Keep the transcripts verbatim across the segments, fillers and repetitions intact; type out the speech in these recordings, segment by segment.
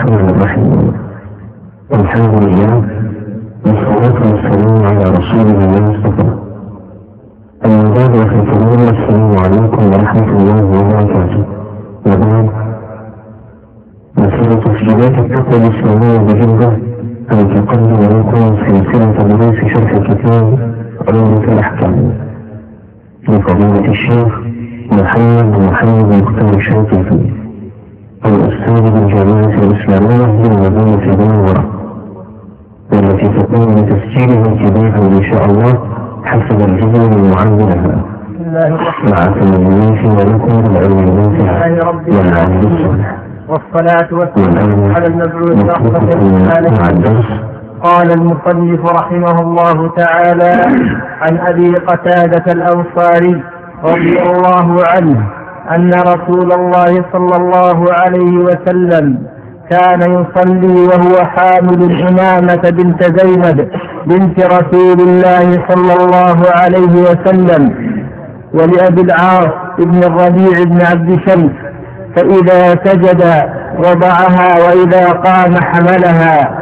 الرحمن الرحيم. الحمد لله والصلاة والسلام على رسول الله المصطفى. أما بعد فالسلام السلام عليكم ورحمة الله وبركاته. وبعد مسيرة تسجيلات التقوى الإسلامية بجدة أن تقدم لكم سلسلة دروس شرح كتاب عمدة الأحكام لفضيلة الشيخ محمد محمد مختار الشنقيطي الأستاذ بالجامعة الإسلامية بالمدينة المنورة، والتي تقوم بتسجيلها ابتداء إن شاء الله حسب الجدول المعد لها، مع تمنياتنا لكم بالعلم النافع والعمل الصالح، والصلاة والسلام على المبعوث رحمة للعالمين. قال المصنف رحمه الله تعالى: عن أبي قتادة الأنصاري رضي الله عنه أن رسول الله صلى الله عليه وسلم كان يصلي وهو حامل الإمامة بنت زينب بنت رسول الله صلى الله عليه وسلم، ولأبي العاص بن الربيع بن عبد شمس، فإذا سجد وضعها وإذا قام حملها.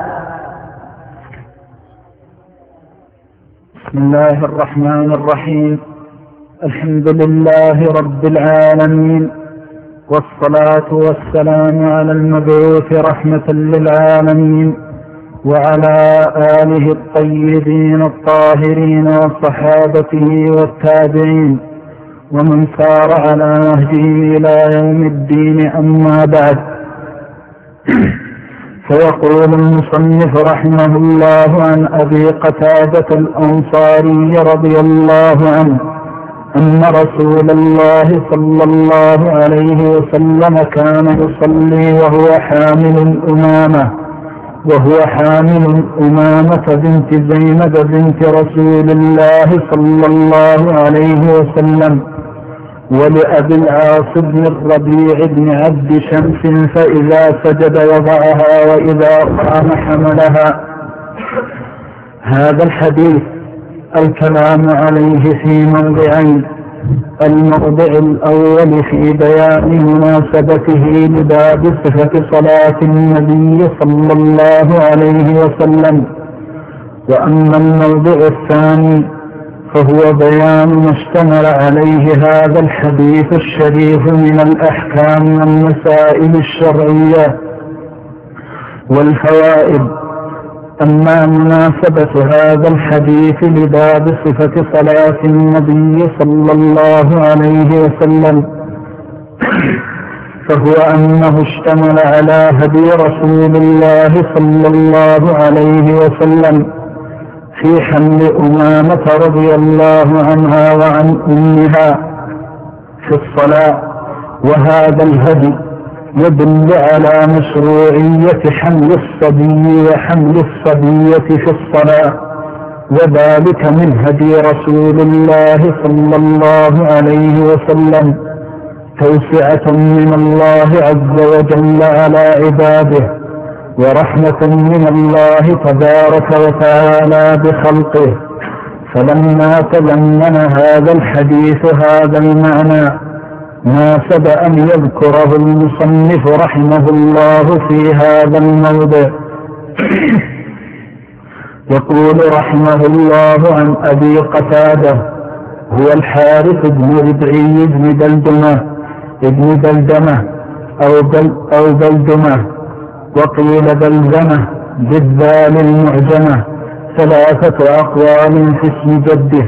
بسم الله الرحمن الرحيم. الحمد لله رب العالمين، والصلاة والسلام على المبعوث رحمة للعالمين، وعلى آله الطيبين الطاهرين وصحابته والتابعين ومن سار على نهجه إلى يوم الدين. أما بعد، فيقول المصنف رحمه الله عن أبي قتادة الأنصاري رضي الله عنه أن رسول الله صلى الله عليه وسلم كان يصلي وهو حامل الأمامة وهو حامل الأمامة بنت زينب بنت رسول الله صلى الله عليه وسلم، ولأبي العاص بن الربيع بن عبد شمس، فإذا سجد وضعها وإذا قام حملها. هذا الحديث الكلام عليه في موضعين: الموضع الأول في بيان مناسبته لباب صفة صلاة النبي صلى الله عليه وسلم، وأما الموضع الثاني فهو بيان ما اشتمل عليه هذا الحديث الشريف من الأحكام والمسائل الشرعية والفوائد. أما مناسبة هذا الحديث لباب صفة صلاة النبي صلى الله عليه وسلم فهو أنه اشتمل على هدي رسول الله صلى الله عليه وسلم في حمل أمامة رضي الله عنها وعن أمها في الصلاة، وهذا الهدي يدل على مشروعية حمل الصبي وحمل الصبية في الصلاة، وذلك من هدي رسول الله صلى الله عليه وسلم، توسعة من الله عز وجل على عباده، ورحمة من الله تبارك وتعالى بخلقه. فلما تضمن هذا الحديث هذا المعنى ناسب أن يذكره المصنف رحمه الله في هذا الموضع. يقول رحمه الله عن أبي قتادة هو الحارث بن ربعي بن بلدمة ابن بلدمة أو, بل أو بلدمة، وقيل بلدمة بالذال المعجمة، ثلاثة أقوال في اسم جده.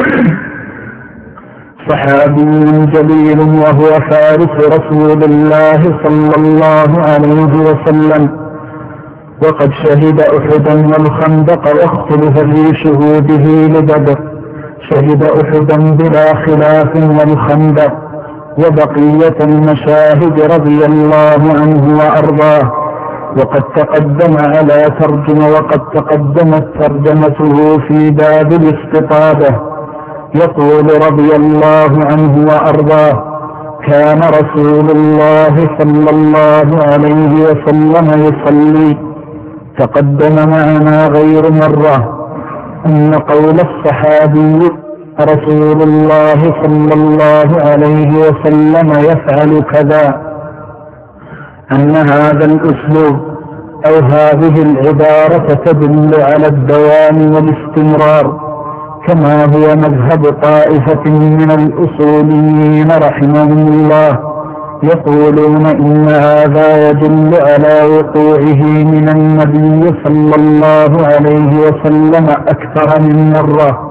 صحابي جليل وهو فارس رسول الله صلى الله عليه وسلم، وقد شهد أحدا والخندق، واختلف في شهوده لبدر. شهد أحدا بلا خلاف والخندق وبقية المشاهد رضي الله عنه وأرضاه، وقد تقدم على ترجمة وقد تقدمت ترجمته في باب الاستطابة. يقول رضي الله عنه وأرضاه: كان رسول الله صلى الله عليه وسلم يصلي. تقدم معنا غير مرة أن قول الصحابي رسول الله صلى الله عليه وسلم يفعل كذا، أن هذا الأسلوب أو هذه العبارة تدل على الدوام والاستمرار، كما هو مذهب طائفة من الأصوليين رحمهم الله، يقولون إن هذا يدل على وقوعه من النبي صلى الله عليه وسلم أكثر من مرة.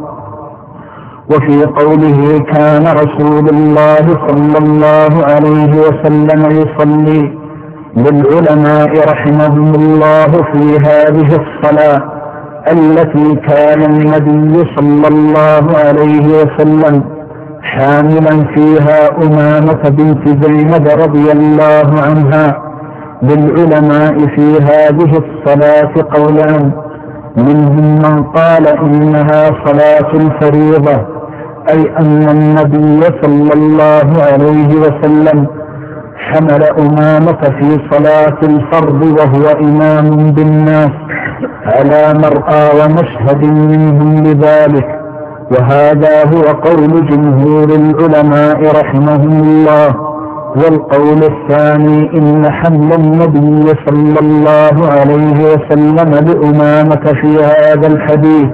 وفي قوله كان رسول الله صلى الله عليه وسلم يصلي، للعلماء رحمهم الله في هذه الصلاة التي كان النبي صلى الله عليه وسلم حاملا فيها أمامة بنت زينب رضي الله عنها، للعلماء في هذه الصلاة قولان، منهم من قال إنها صلاة الفريضة، أي أن النبي صلى الله عليه وسلم حمل أمامة في صلاة الفرض وهو إمام بالناس على مرأى ومشهد منهم لذلك، وهذا هو قول جمهور العلماء رحمهم الله. والقول الثاني إن حمل النبي صلى الله عليه وسلم لأمامة في هذا الحديث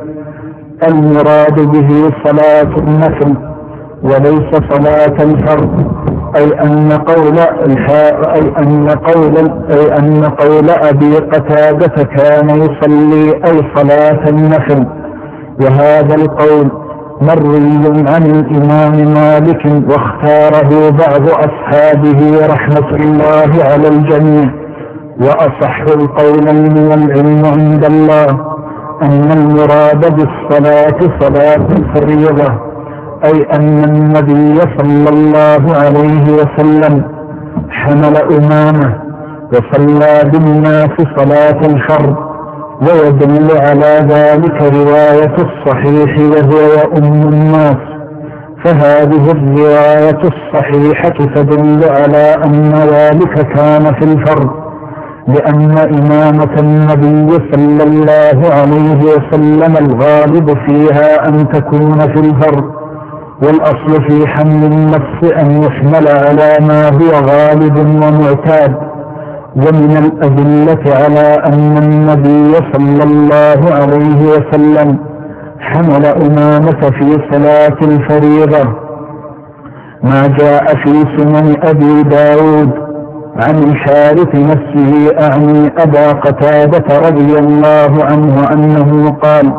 المراد به صلاة النفل وليس صلاة الفرض، أي أن قول أي أن قول أي أن قول أبي قتادة كان يصلي أي صلاة النفل، وهذا القول مروي عن الإمام مالك واختاره بعض أصحابه رحمة الله على الجميع. وأصح القولين والعلم عند الله أن المراد بالصلاة صلاة الفريضة، أي أن النبي صلى الله عليه وسلم حمل أمامه وصلى بالناس صلاة الفرض، ويدل على ذلك رواية الصحيح وهو يؤم الناس، فهذه الرواية الصحيحة تدل على أن ذلك كان في الفرض، لأن إمامة النبي صلى الله عليه وسلم الغالب فيها أن تكون في الفرض، والأصل في حمل النفس أن يحمل على ما هو غالب ومعتاد. ومن الأدلة على أن النبي صلى الله عليه وسلم حمل أمامة في صلاة الفريضة ما جاء في سنن أبي داود عن الحارث نفسه أعني أبا قتادة رضي الله عنه أنه قال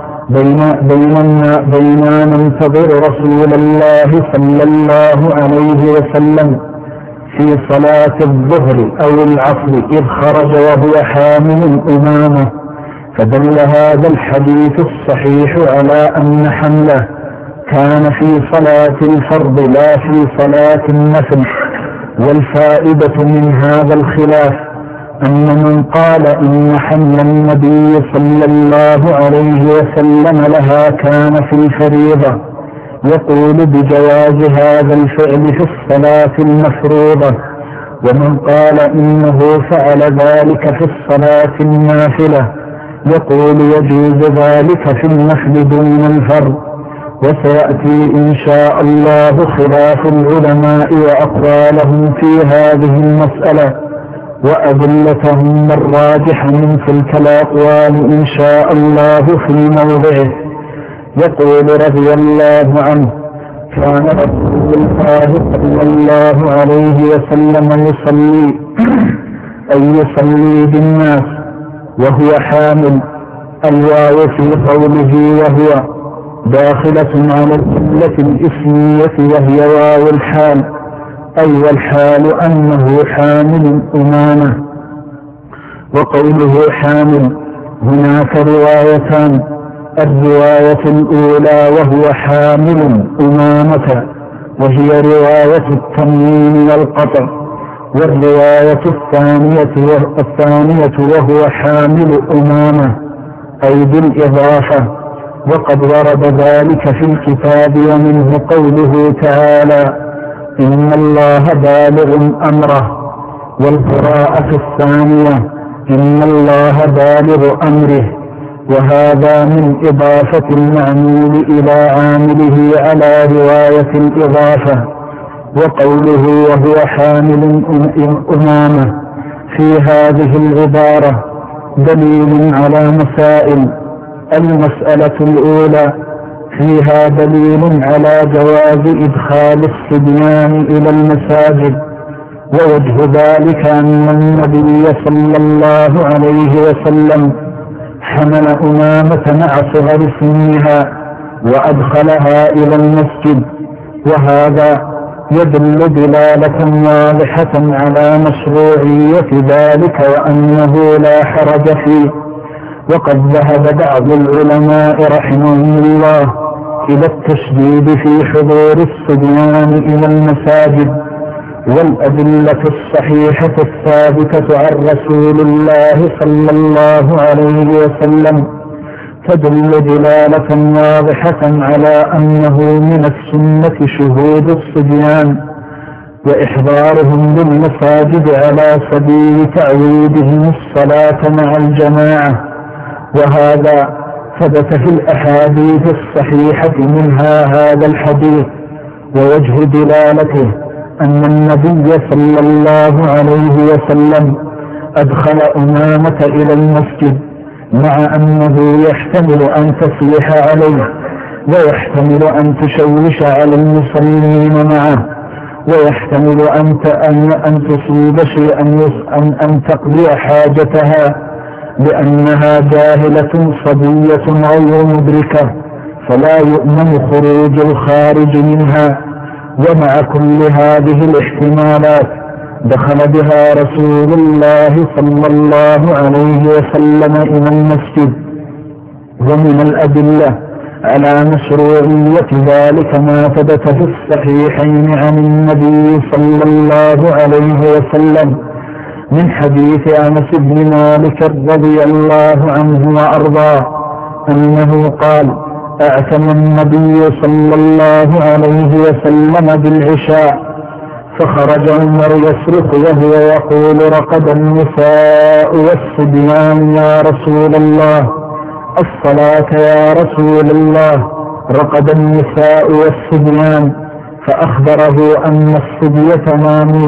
بينما بينما ننتظر رسول الله صلى الله عليه وسلم في صلاة الظهر أو العصر إذ خرج وهو حامل أمامه، فدل هذا الحديث الصحيح على أن حمله كان في صلاة الفرض لا في صلاة النفل. والفائدة من هذا الخلاف أن من قال إن حمل النبي صلى الله عليه وسلم لها كان في الفريضة يقول بجواز هذا الفعل في الصلاة المفروضة، ومن قال إنه فعل ذلك في الصلاة النافلة يقول يجوز ذلك في النفل دون الفرض. وسيأتي إن شاء الله خلاف العلماء وأقوالهم في هذه المسألة وأدلتهم الراجح من تلك الأقوال إن شاء الله في موضعه. يقول رضي الله عنه كان رسول الله صلى الله عليه وسلم يصلي أي يصلي بالناس وهو حامل، الواو في قوله وهو داخلة على الجملة الإسمية وهي واو الحال، أي والحال أنه حامل أمامة. وقوله حامل هناك روايتان، الرواية الأولى وهو حامل أمامة وهي رواية التنوين والقطع، والرواية الثانية الثانية وهو حامل أمامة أي بالإضافة، وقد ورد ذلك في الكتاب ومنه قوله تعالى إن الله بالغ أمره، والقراءة الثانية إن الله بالغ أمره، وهذا من إضافة المعمول إلى عامله على رواية الإضافة. وقوله وهو حامل أمامة في هذه العبارة دليل على مسائل. المسألة الأولى فيها دليل على جواز إدخال الصبيان إلى المساجد، ووجه ذلك أن النبي صلى الله عليه وسلم حمل أمامة مع صغر سنها وأدخلها إلى المسجد، وهذا يدل دلالة واضحة على مشروعية ذلك وأنه لا حرج فيه. وقد ذهب بعض العلماء رحمهم الله إلى التشديد في حضور الصبيان إلى المساجد، والأدلة الصحيحة الثابتة عن رسول الله صلى الله عليه وسلم تدل دلالة واضحة على أنه من السنة شهود الصبيان وإحضارهم للمساجد على سبيل تعويدهم الصلاة مع الجماعة، وهذا ثبت في الأحاديث الصحيحة منها هذا الحديث. ووجه دلالته أن النبي صلى الله عليه وسلم أدخل أمامة إلى المسجد مع أنه يحتمل أن تصلح عليه، ويحتمل أن تشوش على المصلين معه، ويحتمل أن أن تصيب شيئا أن أن تقضي حاجتها لأنها جاهلة صبية غير مدركة، فلا يؤمن خروج الخارج منها. ومع كل هذه الاحتمالات دخل بها رسول الله صلى الله عليه وسلم إلى المسجد. ومن الأدلة على مشروعية ذلك ما ثبت في الصحيحين عن النبي صلى الله عليه وسلم من حديث أنس بن مالك رضي الله عنه وأرضاه أنه قال: اعتم النبي صلى الله عليه وسلم بالعشاء، فخرج عمر يصرخ وهو يقول: رقد النساء والصبيان يا رسول الله، الصلاة يا رسول الله، رقد النساء والصبيان. فأخبره أن الصبية ناموا،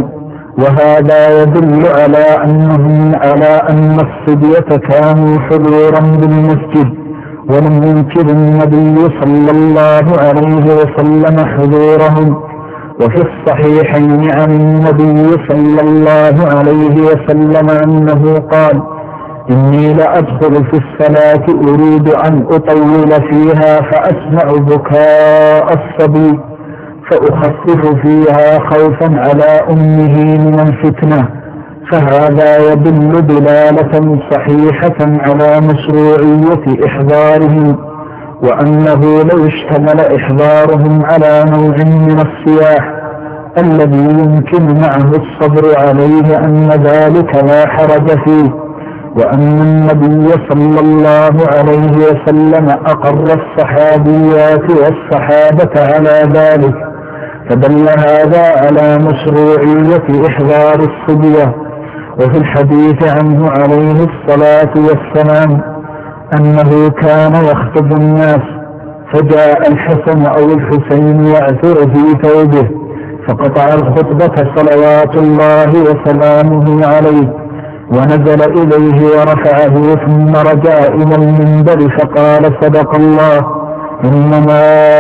وهذا يدل على أنهم على أن الصبية كانوا حضورا بالمسجد، ولم ينكر النبي صلى الله عليه وسلم حضورهم. وفي الصحيحين عن النبي صلى الله عليه وسلم أنه قال: إني لأدخل في الصلاة أريد أن أطول فيها فأسمع بكاء الصبي فأخفف فيها خوفا على أمه من الفتنة. فهذا يدل دلالة صحيحة على مشروعية إحضارهم، وأنه لو اشتمل إحضارهم على نوع من الصياح الذي يمكن معه الصبر عليه أن ذلك لا حرج فيه، وأن النبي صلى الله عليه وسلم أقر الصحابيات والصحابة على ذلك، فدل هذا على مشروعية إحضار الصبية. وفي الحديث عنه عليه الصلاة والسلام أنه كان يخطب الناس، فجاء الحسن أو الحسين يعثر في ثوبه فقطع الخطبة صلوات الله وسلامه عليه، ونزل إليه ورفعه ثم رجع إلى المنبر فقال: صدق الله، إنما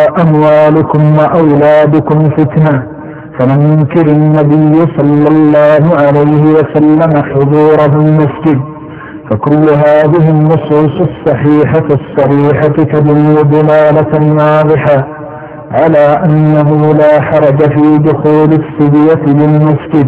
أموالكم وأولادكم فتنة. فلم ينكر النبي صلى الله عليه وسلم حضوره المسجد. فكل هذه النصوص الصحيحة الصريحة تدل دلالة واضحة على أنه لا حرج في دخول الصبية للمسجد.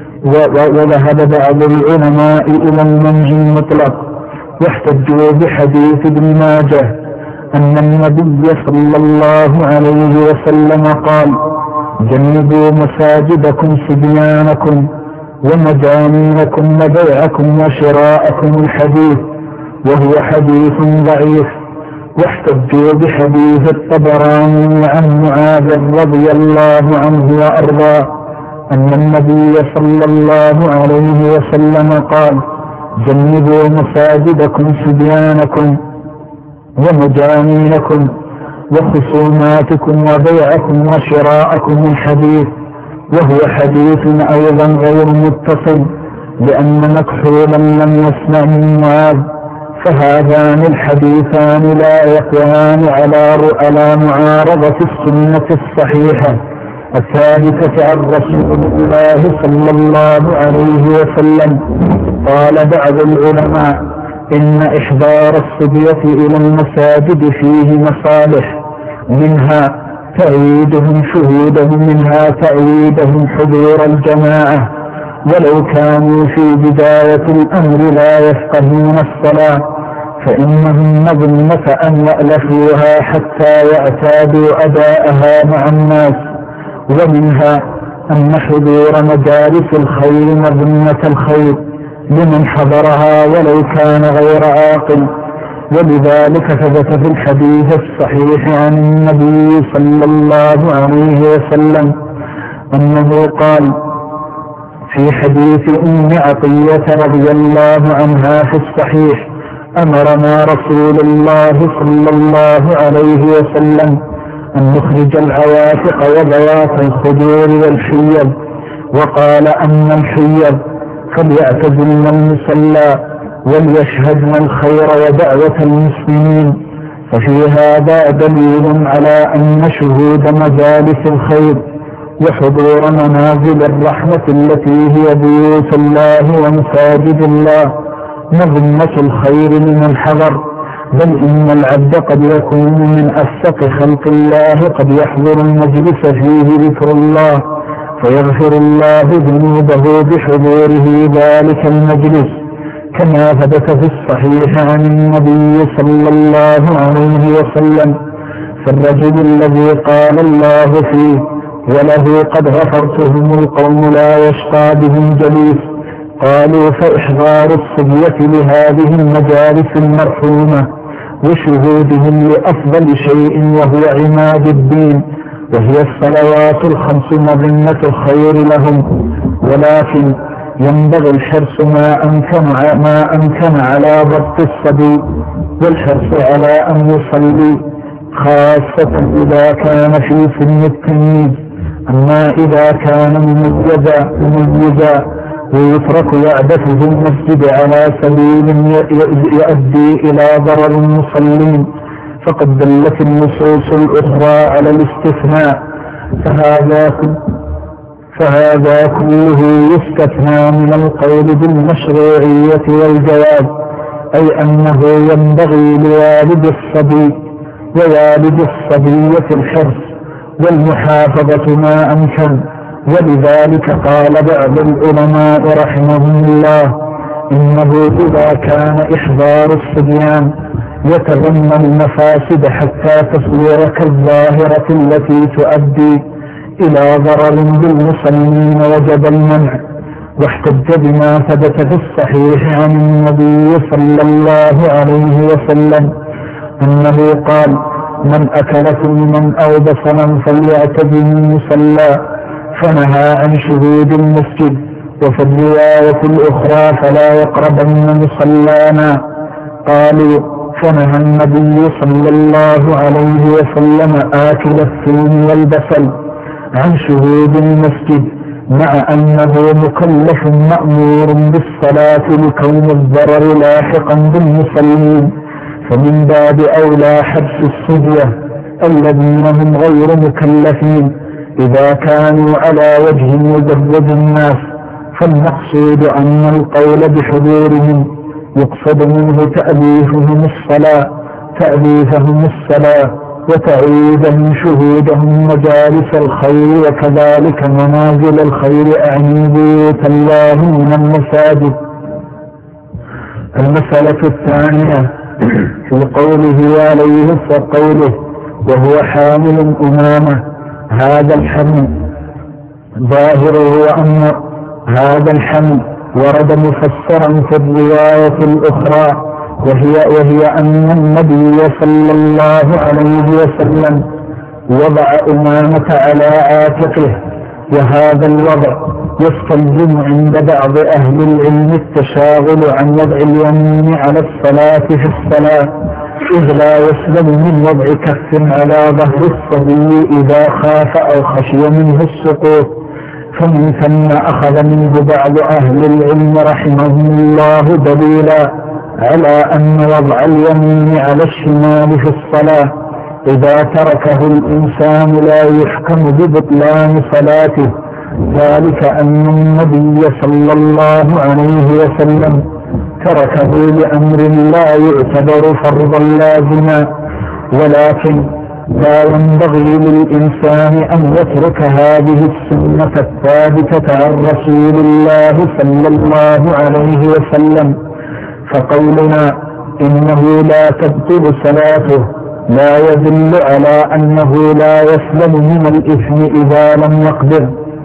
وذهب بعض العلماء إلى المنج المطلق، واحتجوا بحديث ابن ماجه أن النبي صلى الله عليه وسلم قال: جنبوا مساجدكم صبيانكم ومجانينكم وبيعكم وشراءكم الحديث، وهو حديث ضعيف. واحتجوا بحديث الطبراني عن معاذ رضي الله عنه وأرضاه أن النبي صلى الله عليه وسلم قال: جنبوا مساجدكم صبيانكم ومجانينكم وخصوماتكم وبيعكم وشراءكم الحديث، وهو حديث أيضا غير متصل، لأن مكحولا لم يسمع من معاذ، فهذان الحديثان لا يقوان على على معارضة السنة الصحيحة الثابتة عن رسول الله صلى الله عليه وسلم. قال بعض العلماء إن إحضار الصبية إلى المساجد فيه مصالح، منها تعييدهم شهودهم منها تعييدهم حضور الجماعة، ولو كانوا في بداية الأمر لا يفقهون الصلاة فإنهم مظنة أن يألفوها حتى يعتادوا أداءها مع الناس. ومنها أن حضور مجالس الخير مظنة الخير لمن حضرها ولو كان غير عاقل. ولذلك ثبت في الحديث الصحيح عن النبي صلى الله عليه وسلم أنه قال في حديث أم عطية رضي الله عنها في الصحيح: أمرنا رسول الله صلى الله عليه وسلم أن نخرج العواتق وذوات الخدور والحيض، وقال أما الحيض فليعتزلن المصلى وليشهدن الخير ودعوة المسلمين. ففي هذا دليل على أن شهود مجالس الخير وحضور منازل الرحمة التي هي بيوت الله ومساجد الله مظنة الخير لمن حضر، بل إن العبد قد يكون من أفسق خلق الله قد يحضر المجلس فيه ذكر الله فيغفر الله ذنوبه بحضوره ذلك المجلس، كما ثبت في الصحيح عن النبي صلى الله عليه وسلم: فالرجل الذي قال الله فيه وله قد غفرتهم القوم لا يشقى بهم جليس. قالوا: فإحضار الصبية لهذه المجالس المرحومة وشهودهم لأفضل شيء وهو عماد الدين، وهي الصلوات الخمس مظنة الخير لهم. ولكن ينبغي الحرص ما أمكن ما أمكن على ضبط الصبي والحرص على أن يصلي، خاصة إذا كان في سن التمييز. أما إذا كان مميزا مميزا ويترك يعبث في المسجد على سبيل يؤدي إلى ضرر المصلين فقد دلت النصوص الأخرى على الاستثناء، فهذا فهذا كله يستثنى من القول بالمشروعية والجواز، أي أنه ينبغي لوالد الصبي ووالد الصبية الحرص والمحافظة ما أمكن. ولذلك قال بعض العلماء رحمهم الله: إنه إذا كان إحضار الصبيان يتضمن المفاسد حتى تصوير كالظاهرة التي تؤدي إلى ضرر بالمصلين وجب المنع. واحتج بما ثبت في الصحيح عن النبي صلى الله عليه وسلم أنه قال: من أكل ثم أو بصرا فليعتزل المصلى، فنهى عن شهود المسجد. وفي الرواية الأخرى: فلا يقربن مصلانا. قالوا: فنهى النبي صلى الله عليه وسلم آكل الثوم والبصل عن شهود المسجد، مع أنه مكلف مأمور بالصلاة لكون الضرر لاحقا بالمصلين، فمن باب أولى حبس الصبية الذين هم غير مكلفين إذا كانوا على وجه يزوج الناس. فالمقصود أن القول بحضورهم يقصد منه تأليفهم الصلاة تأليفهم الصلاة وتعيدهم شهودهم مجالس الخير، وكذلك منازل الخير أعني بيوت الله من المساجد. المسألة الثانية في قوله عليه وقوله: وهو حامل أمامه. هذا الحمل ظاهره أن هذا الحمل ورد مفسرا في الرواية الأخرى، وهي, وهي أن النبي صلى الله عليه وسلم وضع أمامة على عاتقه، وهذا الوضع يستلزم عند بعض أهل العلم التشاغل عن وضع اليمين على الصلاة في الصلاة، إذ لا يسلم من وضع كف على ظهر الصبي إذا خاف أو خشي منه السقوط، فمن ثم أخذ منه بعض أهل العلم رحمهم الله دليلا على أن وضع اليمين على الشمال في الصلاة إذا تركه الإنسان لا يحكم ببطلان صلاته، ذلك أن النبي صلى الله عليه وسلم تركه لأمر لا يعتبر فرضا لازما، ولكن لا ينبغي للإنسان أن يترك هذه السنة الثابتة عن رسول الله صلى الله عليه وسلم. فقولنا إنه لا تبطل صلاته لا يدل على أنه لا يسلم من الإثم إذا لم يقدر،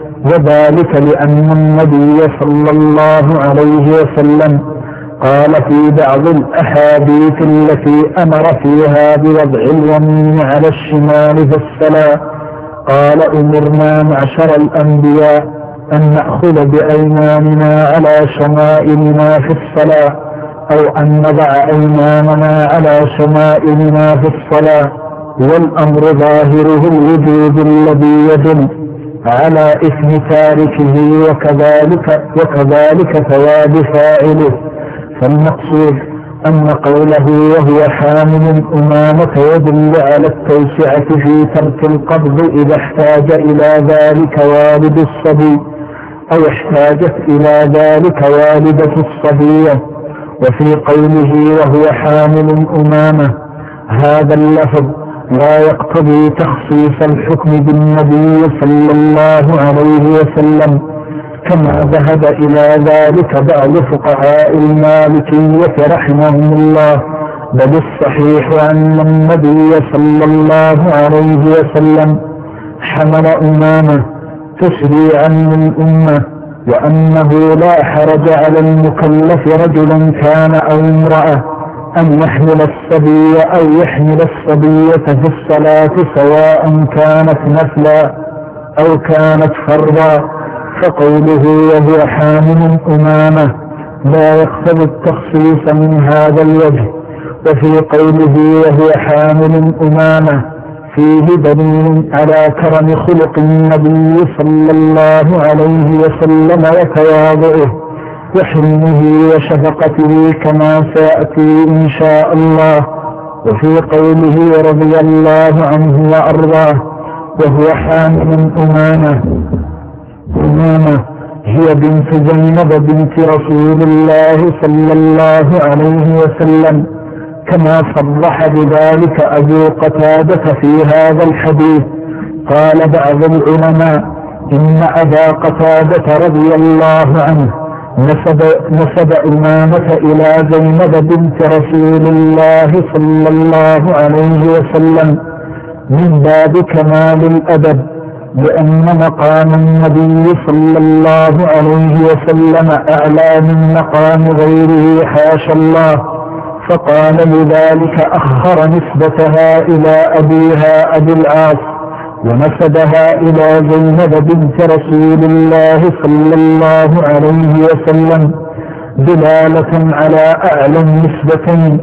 وذلك لأن النبي صلى الله عليه وسلم قال في بعض الأحاديث التي أمر فيها بوضع اليمين على الشمال في الصلاة قال: أمرنا معشر الأنبياء أن نأخذ بأيماننا على شمائلنا في الصلاة، أو أن نضع أيماننا على شمائلنا في الصلاة، والأمر ظاهره الوجوب الذي يدل على إثم تاركه وكذلك, وكذلك ثواب فاعله. فالمقصود أن قوله وهو حامل أمامة يدل على التوسعة في ترك القبض إذا احتاج إلى ذلك والد الصبي، أو احتاجت إلى ذلك والدة الصبية. وفي قوله وهو حامل أمامة هذا اللفظ لا يقتضي تخصيص الحكم بالنبي صلى الله عليه وسلم كما ذهب إلى ذلك بعض فقهاء المالكية رحمهم الله، بل الصحيح أن النبي صلى الله عليه وسلم حمل أمامة تشريعا للأمة، وأنه لا حرج على المكلف رجلا كان أو امرأة أن يحمل الصبي أو يحمل الصبية في الصلاة سواء كانت نفلا أو كانت فرضا. فقوله وهو حامل أمامة لا يقتضي التخصيص من هذا الوجه. وفي قوله وهو حامل أمامة فيه دليل على كرم خلق النبي صلى الله عليه وسلم وتواضعه وحلمه وشفقته كما سيأتي إن شاء الله. وفي قوله رضي الله عنه وأرضاه وهو حامل أمامة أمامة هي بنت زينب بنت رسول الله صلى الله عليه وسلم، كما صرح بذلك أبو قتادة في هذا الحديث. قال بعض العلماء إن أبا قتادة رضي الله عنه نسب, نسب أمامة إلى زينب بنت رسول الله صلى الله عليه وسلم من باب كمال الأدب، لأن مقام النبي صلى الله عليه وسلم أعلى من مقام غيره حاشا الله، فقال لذلك أخر نسبتها إلى أبيها أبي العاص ونسبها إلى زينب بنت رسول الله صلى الله عليه وسلم دلالة على أعلى النسبتين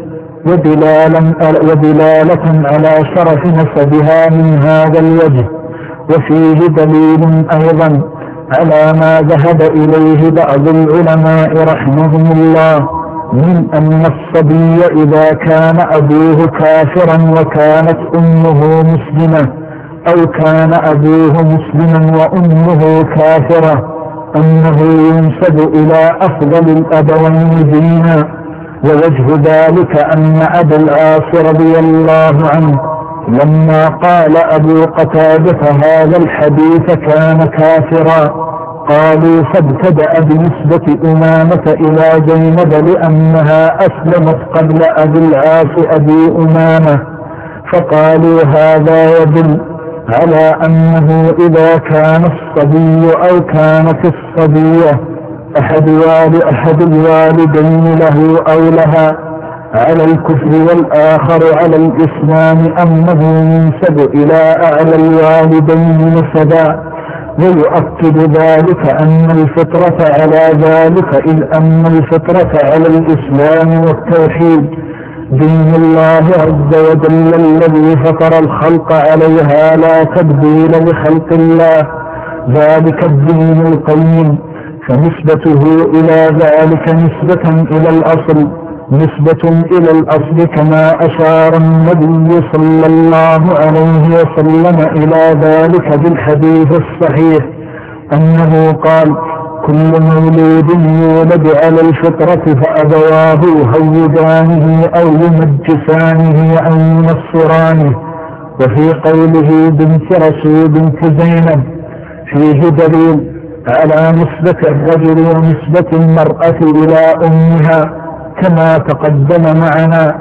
ودلالة على شرف نسبها من هذا الوجه. وفيه دليل أيضا على ما ذهب إليه بعض العلماء رحمهم الله من أن الصبي إذا كان أبوه كافرا وكانت أمه مسلمة، أو كان أبوه مسلما وأمه كافرة، أنه ينسب إلى أفضل الأبوين دينا. ووجه ذلك أن أبا العاص رضي الله عنه لما قال أبو قتادة هذا الحديث كان كافرا، قالوا فابتدأ بنسبة أمامة إلى زينب لأنها أسلمت قبل أبي العاص أبي أمامة، فقالوا هذا يدل على أنه إذا كان الصبي أو كانت الصبية أحد, والي أحد الوالدين له أو لها على الكفر والآخر على الإسلام أنه ينسب إلى أعلى الوالدين نسبا. ويؤكد ذلك أن الفطرة على ذلك، إذ أن الفطرة على الإسلام والتوحيد دين الله عز وجل الذي فطر الخلق عليها لا تبديل لخلق الله. ذلك الدين القيم. فنسبته إلى ذلك نسبة إلى الأصل نسبة إلى الأصل، كما أشار النبي صلى الله عليه وسلم إلى ذلك بالحديث الصحيح أنه قال: كل مولود يولد على الفطرة فأبواه يهودانه أو يمجسانه أو ينصرانه. وفي قوله بنت رسول بنت زينب فيه دليل على نسبة الرجل ونسبة المرأة إلى أمها، كما تقدم معنا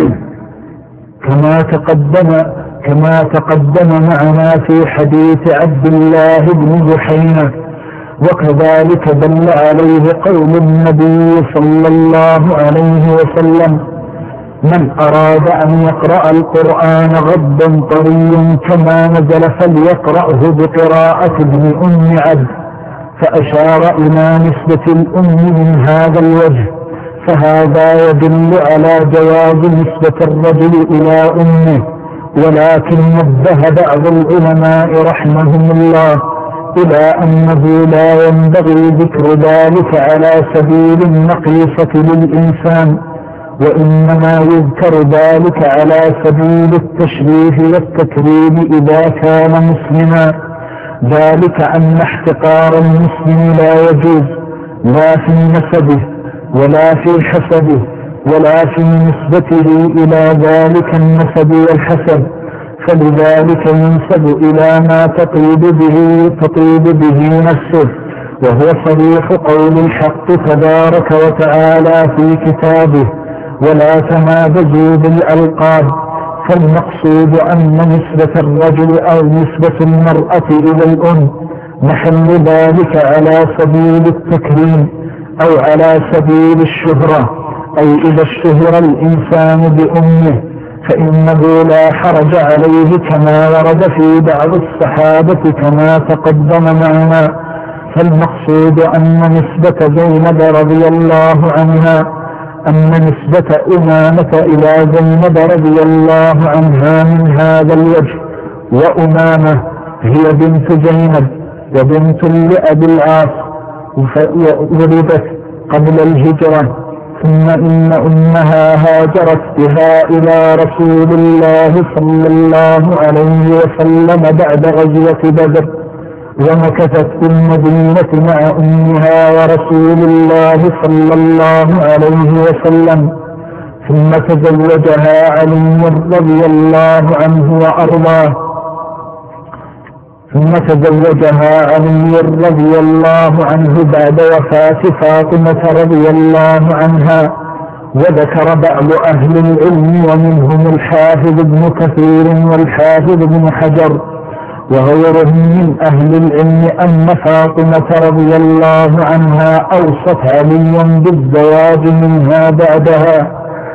كما تقدم كما تقدم معنا في حديث عبد الله بن جحينة. وكذلك دل عليه قول النبي صلى الله عليه وسلم: من أراد أن يقرأ القرآن غضا طريا كما نزل فليقرأه بقراءة ابن أم عبد. فأشار إلى نسبة الأم من هذا الوجه، فهذا يدل على جواز نسبة الرجل إلى أمه. ولكن نبه بعض العلماء رحمهم الله إلى أنه لا ينبغي ذكر ذلك على سبيل النقيصة للإنسان، وإنما يذكر ذلك على سبيل التشريف والتكريم إذا كان مسلما. ذلك أن احتقار المسلم لا يجوز، لا في نسبه ولا في حسبه ولا في نسبته إلى ذلك النسب والحسب، فلذلك ينسب إلى ما تطيب به تطيب به نفسه، وهو صريح قول الحق تبارك وتعالى في كتابه: ولا تنابزوا بالألقاب. فالمقصود أن نسبة الرجل أو نسبة المرأة إلى الأم محل ذلك على سبيل التكريم أو على سبيل الشهرة، أي إذا اشتهر الإنسان بأمه فإنه لا حرج عليه، كما ورد في بعض الصحابة كما تقدم معنا. فالمقصود أن نسبة زينب رضي الله عنها أن نسبة أمامة إلى زينب رضي الله عنها من هذا الوجه. وأمامة هي بنت زينب وبنت لأبي العاص، ولدت قبل الهجرة، ثم إن أمها هاجرت بها إلى رسول الله صلى الله عليه وسلم بعد غزوة بدر، ومكثت في المدينة مع أمها ورسول الله صلى الله عليه وسلم، ثم تزوجها علي رضي الله عنه وأرضاه ثم تزوجها علي رضي الله عنه بعد وفاة فاطمة رضي الله عنها. وذكر بعض أهل العلم ومنهم الحافظ ابن كثير والحافظ ابن حجر وغيرهم من أهل العلم أن فاطمة رضي الله عنها أوصت عليا بالزواج منها بعدها،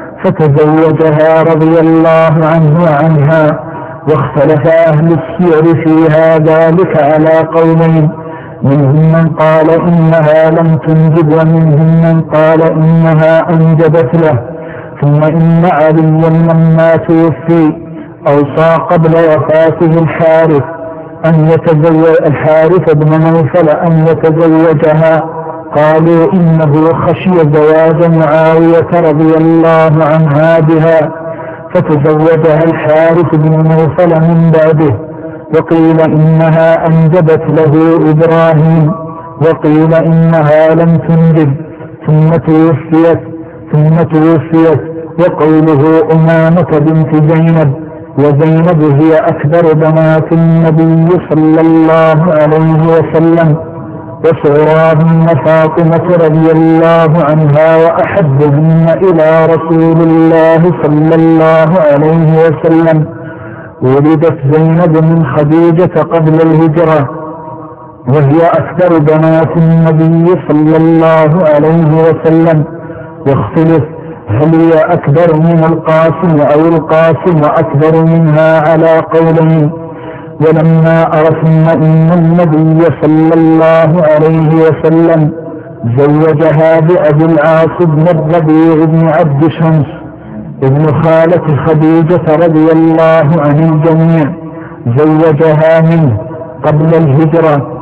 فتزوجها رضي الله عنه عنها. واختلف أهل السير فيها ذلك على قولين: منهم من قال إنها لم تنجب، ومنهم من قال إنها أنجبت له. ثم إن عليا لما توفي أوصى قبل وفاته الحارث أن يتزوج الحارث بن نوفل أن يتزوجها. قالوا إنه خشي زواج معاوية رضي الله عنها بها، فتزوجها الحارث بن نوفل من بعده. وقيل إنها أنجبت له إبراهيم، وقيل إنها لم تنجب ثم توفيت ثم توفيت وقوله أمامة بنت زينب، وزينب هي أكبر بنات النبي صلى الله عليه وسلم، وصغراهن فاطمة رضي الله عنها وأحبهن إلى رسول الله صلى الله عليه وسلم. ولدت زينب من خديجة قبل الهجرة، وهي أكثر بنات النبي صلى الله عليه وسلم. واختلف هل هي أكبر من القاسم أو القاسم أكبر منها على قولين. ولما عرفنا أن النبي صلى الله عليه وسلم زوجها بأبي العاص بن الربيع بن عبد شمس ابن خالة خديجة رضي الله عن الجميع، زوجها منه قبل الهجرة،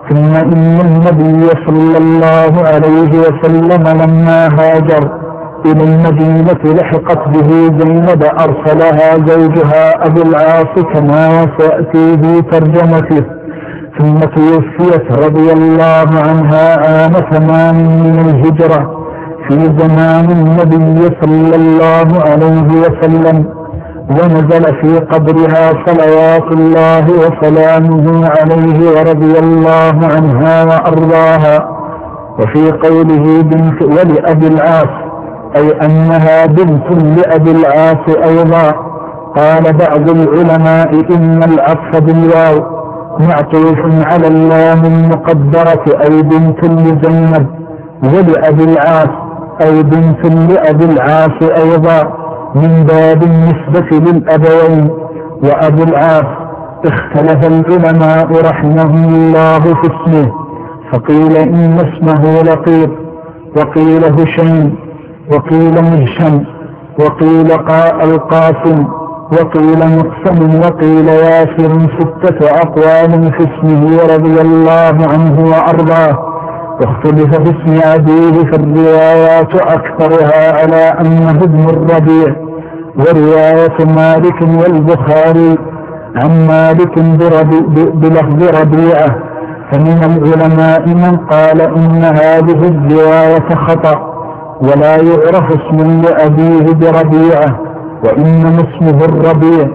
ثم إن النبي صلى الله عليه وسلم لما هاجر إلى المدينة لحقت به زينب أرسلها زوجها أبو العاص كما سيأتي في ترجمته، ثم توفيت رضي الله عنها عام ثمان من الهجرة في زمان النبي صلى الله عليه وسلم، ونزل في قبرها صلوات الله وسلامه عليه ورضي الله عنها وأرضاها. وفي قوله بنت ولأبي العاص أي أنها بنت لأبي العاص أيضا. قال بعض العلماء إن العطف بالواو معطوف على اللام المقدرة أي بنت لزينب، ولأبي العاص أي بنت لأبي العاص أيضا من باب النسبة للأبوين. وأبو العاص اختلف العلماء رحمهم الله في اسمه، فقيل إن اسمه لقيط، وقيل هشيم، وقيل مهشم، وقيل القاسم، وقيل مقسم، وقيل ياسر، ستة أقوال في اسمه رضي الله عنه وأرضاه. واختلف في اسم أبيه فالروايات أكثرها على أنه ابن الربيع، ورواية مالك والبخاري عن مالك بلفظ ربيعة. فمن العلماء من قال إن هذه الرواية خطأ ولا يعرف اسم لأبيه بربيعة وإنما اسمه الربيع.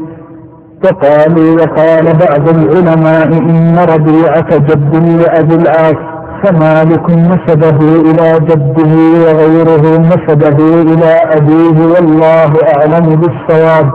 وقالوا وقال بعض العلماء إن ربيعة جد لأبي العاص، فمالك نسبه إلى جده وغيره نسبه إلى أبيه، والله أعلم بالصواب.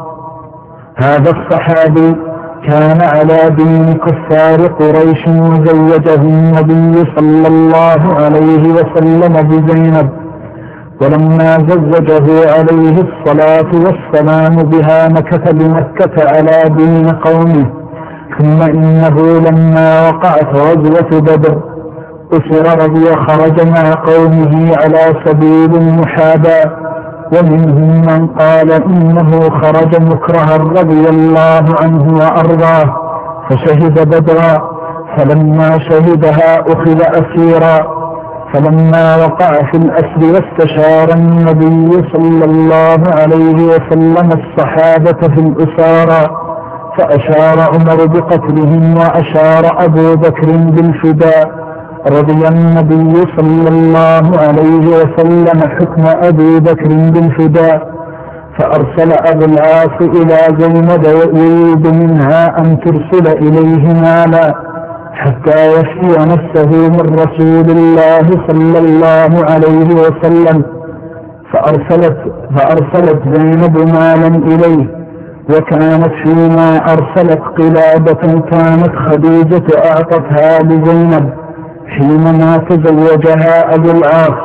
هذا الصحابي كان على دين كفار قريش، وزوجه النبي صلى الله عليه وسلم بزينب، ولما زوجه عليه الصلاة والسلام بها مكث بمكة على دين قومه. ثم إنه لما وقعت غزوة بدر أسر وخرج مع قومه على سبيل المحاباة، ومنهم من قال إنه خرج مكرها رضي الله عنه وأرضاه فشهد بدرا، فلما شهدها أخذ أسيرا. فلما وقع في الأسر واستشار النبي صلى الله عليه وسلم الصحابة في الأسارى، فأشار عمر بقتلهم وأشار أبو بكر بالفداء. رضي النبي صلى الله عليه وسلم حكم أبي بكر بالفداء، فأرسل أبو العاص إلى زينب يريد منها أن ترسل إليه مالا حتى يفي نفسه من رسول الله صلى الله عليه وسلم، فأرسلت, فأرسلت زينب مالا إليه. وكانت فيما أرسلت قلادة كانت خديجة أعطتها لزينب حينما تزوجها أبو العاص.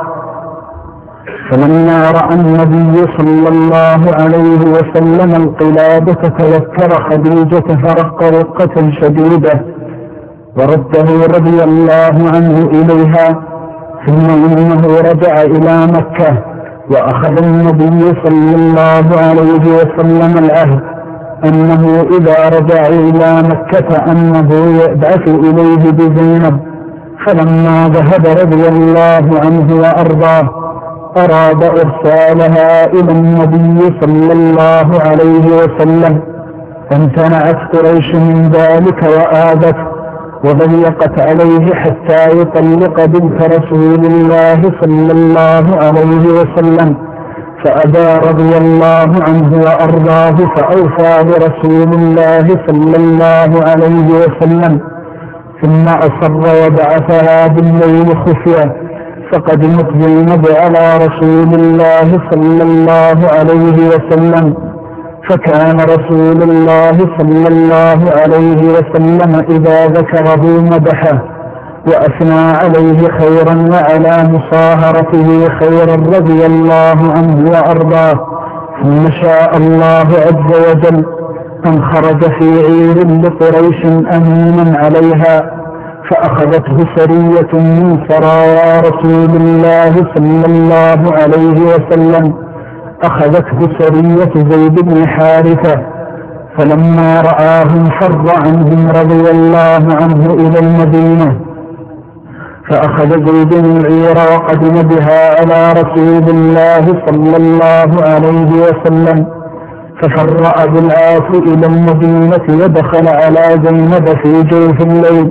فلما رأى النبي صلى الله عليه وسلم القلادة تذكر خديجة فرق رقة شديدة ورده رضي الله عنه إليها. ثم إنه رجع إلى مكة وأخذ النبي صلى الله عليه وسلم العهد أنه إذا رجع إلى مكة أنه يبعث إليه بزينب. فلما ذهب رضي الله عنه وأرضاه أراد إرسالها إلى النبي صلى الله عليه وسلم، فامتنعت قريش من ذلك وآذت وضيقت عليه حتى يطلق بنت رسول الله صلى الله عليه وسلم، فأبى رضي الله عنه وأرضاه فأوفى برسول الله صلى الله عليه وسلم. ثم أصر وبعثها بالليل خفية، فقدمت زينب على رسول الله صلى الله عليه وسلم، فكان رسول الله صلى الله عليه وسلم إذا ذكره مدحه وأثنى عليه خيرا وعلى مصاهرته خيرا رضي الله عنه وأرضاه. ثم شاء الله عز وجل أن خرج في عير لقريش أمينا عليها، فأخذته سرية من سرايا رسول الله صلى الله عليه وسلم، أخذته سرية زيد بن حارثة، فلما رآهم فر عنهم رضي الله عنه إلى المدينة، فأخذ زيد العير وقدم بها على رسول الله صلى الله عليه وسلم، ففر أبو العاص إلى المدينة ودخل على زينب في جوف الليل،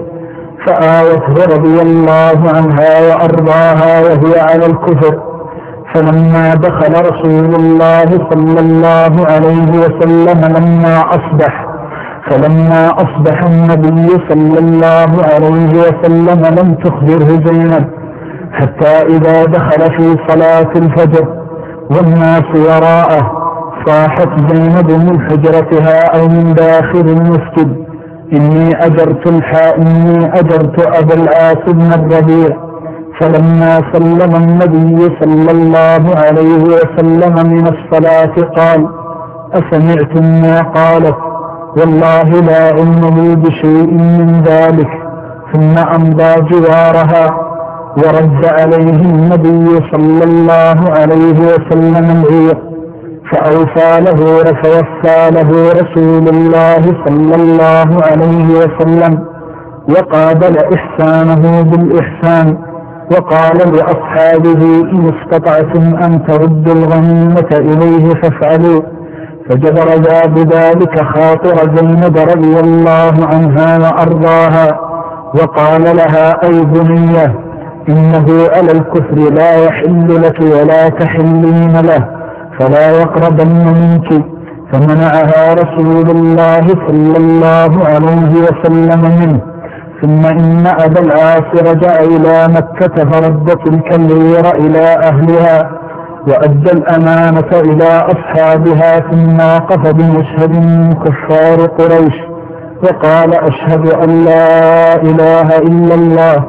فآوته رضي الله عنها وأرضاها وهي على الكفر. فلما دخل رسول الله صلى الله عليه وسلم لما أصبح فلما أصبح النبي صلى الله عليه وسلم لم تخبره زينب، حتى إذا دخل في صلاة الفجر والناس وراءه صاحت زينب من حجرتها أو من داخل المسجد: إني أجرت الحا إني أجرت أبا العاص بن الربيع. فلما سلم النبي صلى الله عليه وسلم من الصلاة قال: أسمعتم ما قالت؟ والله لا علم بشيء من ذلك. ثم أمضى جوارها، ورد عليه النبي صلى الله عليه وسلم العير، فأوفى له فوفى له رسول الله صلى الله عليه وسلم، وقابل إحسانه بالإحسان، وقال لأصحابه: إن استطعتم أن تردوا الغنيمة إليه فافعلوا. فجبر بذلك خاطر زينب رضي الله عنها وأرضاها، وقال لها: أي بنية، إنه على الكفر لا يحل لك ولا تحلين له، فلا يقربن منك. فمنعها رسول الله صلى الله عليه وسلم منه. ثم إن أبا العاص رجع إلى مكة فرد تلك العير إلى أهلها، وأدى الأمانة إلى أصحابها، ثم وقف بمشهد من كفار قريش وقال: أشهد أن لا إله إلا الله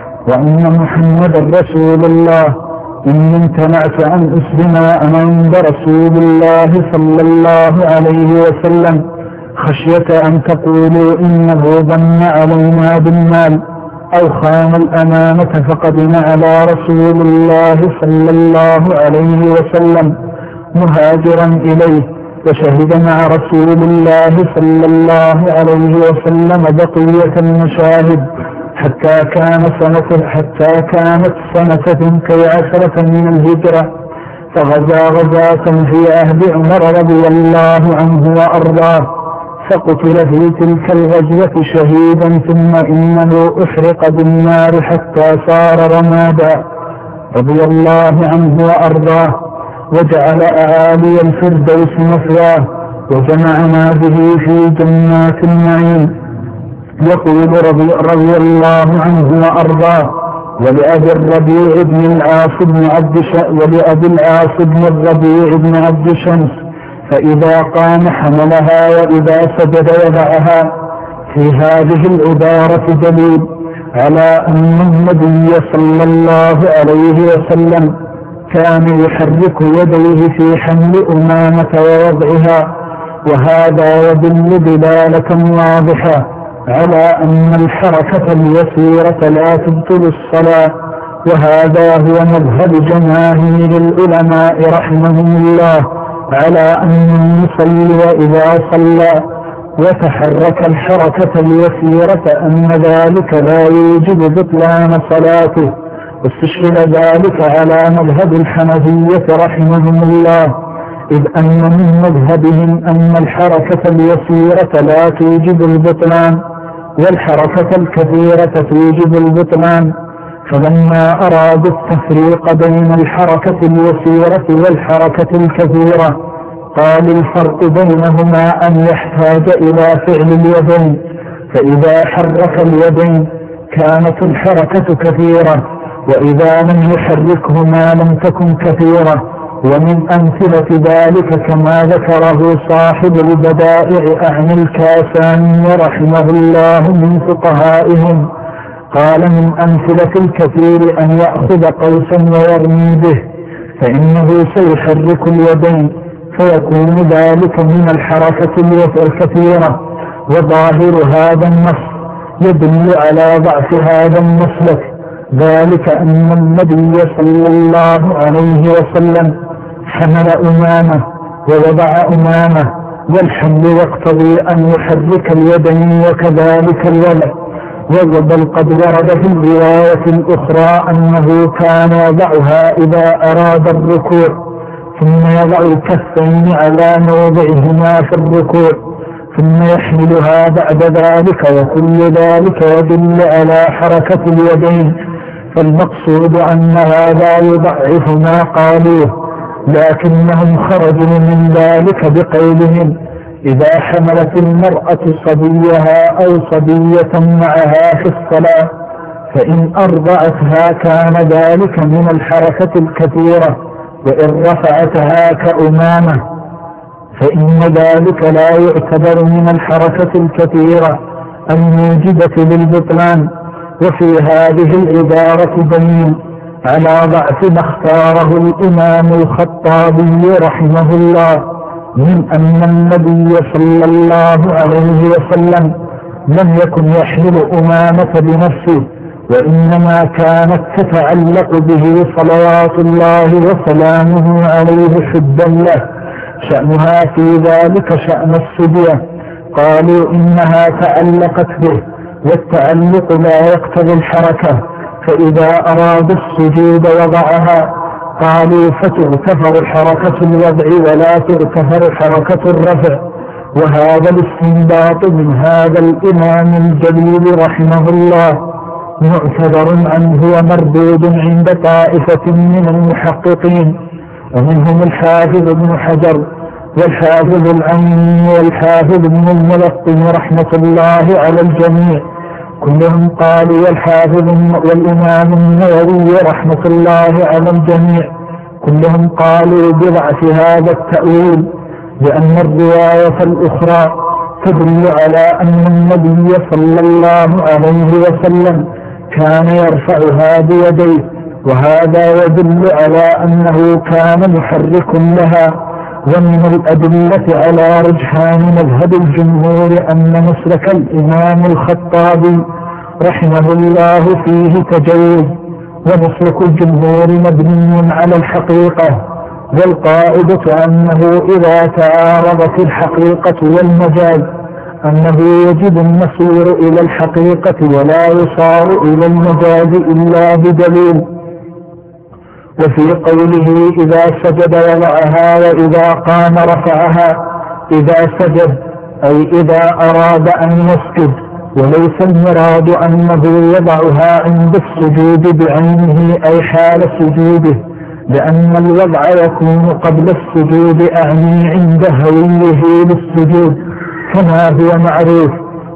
وأن محمدا رسول الله. إن امتنعت أن أسلم أنا عند رسول الله صلى الله عليه وسلم خشية أن تقولوا إنه ظن علينا بالمال أو خان الأمانة، فقدم على رسول الله صلى الله عليه وسلم مهاجرا إليه، وشهد مع رسول الله صلى الله عليه وسلم بقية المشاهد حتى كان سنة حتى كانت سنة ثنتي عشرة من الهجرة، فغزا غزاة في عهد عمر رضي الله عنه وأرضاه، فقتل في تلك الغزوة شهيدا، ثم إنه أحرق بالنار حتى صار رمادا رضي الله عنه وأرضاه، وجعل أعالي الفردوس مثواه، وجمعنا به في جنات النعيم. يقول رضي, رضي الله عنه وأرضاه: ولأبي الربيع بن العاص بن عبد ولأبي العاص بن الربيع بن عبد شمس، فإذا قام حملها وإذا سجد وضعها. في هذه العبارة دليل على أن النبي صلى الله عليه وسلم كان يحرك يديه في حمل أمامة ووضعها، وهذا يدل دلالة واضحة على أن الحركة اليسيرة لا تبطل الصلاة، وهذا هو مذهب جماهير العلماء رحمهم الله على أن المصلي إذا صلى وتحرك الحركة اليسيرة أن ذلك لا يوجب بطلان صلاته، واستشكل ذلك على مذهب الحنفية رحمهم الله، إذ أن من مذهبهم أن الحركة اليسيرة لا توجب البطلان والحركة الكثيرة توجب البطلان. فلما أرادوا التفريق بين الحركة اليسيرة والحركة الكثيرة قال الفرق بينهما أن يحتاج إلى فعل اليدين، فإذا حرك اليدين كانت الحركة كثيرة، وإذا لم يحركهما لم تكن كثيرة. ومن أمثلة ذلك كما ذكره صاحب البدائع أعن الكاساني رحمه الله من فقهائهم، قال: من أمثلة الكثير أن يأخذ قوسا ويرمي به، فإنه سيحرك اليدين فيكون ذلك من الحركة الكثيرة. وظاهر هذا النص يدل على ضعف هذا المسلك، ذلك أن النبي صلى الله عليه وسلم حمل أمامه ووضع أمامه، والحمل يقتضي أن يحرك اليدين وكذلك الولد. وبل قد ورد في الرواية الأخرى أنه كان يضعها إذا أراد الركوع، ثم يضع الكفين على موضعهما في الركوع ثم يحملها بعد ذلك، وكل ذلك يدل على حركة اليدين. فالمقصود أن هذا يضعف ما قالوه، لكنهم خرجوا من ذلك بقولهم: إذا حملت المرأة صبيها أو صبية معها في الصلاة فإن أرضعتها كان ذلك من الحركة الكثيرة، وإن رفعتها كأمامة فإن ذلك لا يعتبر من الحركة الكثيرة الموجبة للبطلان. وفي هذه العبارة دليل على ضعف ما اختاره الإمام الخطابي رحمه الله من أن النبي صلى الله عليه وسلم لم يكن يحمل أمامة بنفسه، وإنما كانت تتعلق به صلوات الله وسلامه عليه حبا له، شأنها في ذلك شأن الصبية. قالوا إنها تعلقت به، والتعلق لا يقتضي الحركة، فإذا أراد السجود وضعها. قالوا فتغتفر حركة الوضع ولا تغتفر حركة الرفع. وهذا الاستنباط من هذا الإمام الجليل رحمه الله معتبر عنه ومردود عند طائفة من المحققين، ومنهم الحافظ ابن حجر والحافظ العيني والحافظ ابن الملقن رحمة الله على الجميع. كلهم قالوا، والحافظ والإمام النووي رحمة الله على الجميع كلهم قالوا بضعف هذا التأويل، لأن الرواية الأخرى تدل على أن النبي صلى الله عليه وسلم كان يرفعها بيديه، وهذا يدل على أنه كان محرك لها. ومن الأدلة على رجحان مذهب الجمهور أن مسلك الإمام الخطابي رحمه الله فيه تجوز، ومسلك الجمهور مبني على الحقيقة، والقاعدة أنه إذا تعارضت الحقيقة والمجاز أنه يجب المسير إلى الحقيقة ولا يصار إلى المجاز إلا بدليل. وفي قوله إذا سجد وضعها وإذا قام رفعها، إذا سجد أي إذا أراد أن يسجد، وليس المراد أنه يضعها عند السجود بعينه أي حال سجوده، لأن الوضع يكون قبل السجود أعني عند هويه للسجود كما هو معروف.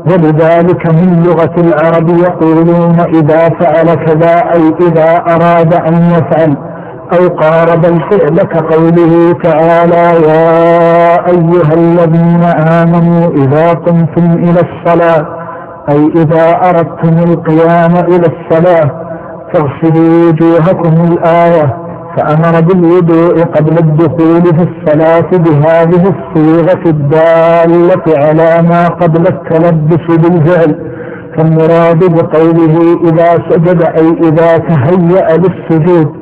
ولذلك من لغة العرب يقولون إذا فعل كذا أي إذا أراد أن يفعل، أو قارب الفعل كقوله تعالى: يا أيها الذين آمنوا إذا قمتم إلى الصلاة، أي إذا أردتم القيام إلى الصلاة فاغسلوا وجوهكم الآية. فأمر بالوضوء قبل الدخول في الصلاة بهذه الصيغة الدالة على ما قبل التلبس بالفعل. فالمراد بقوله إذا سجد أي إذا تهيأ للسجود،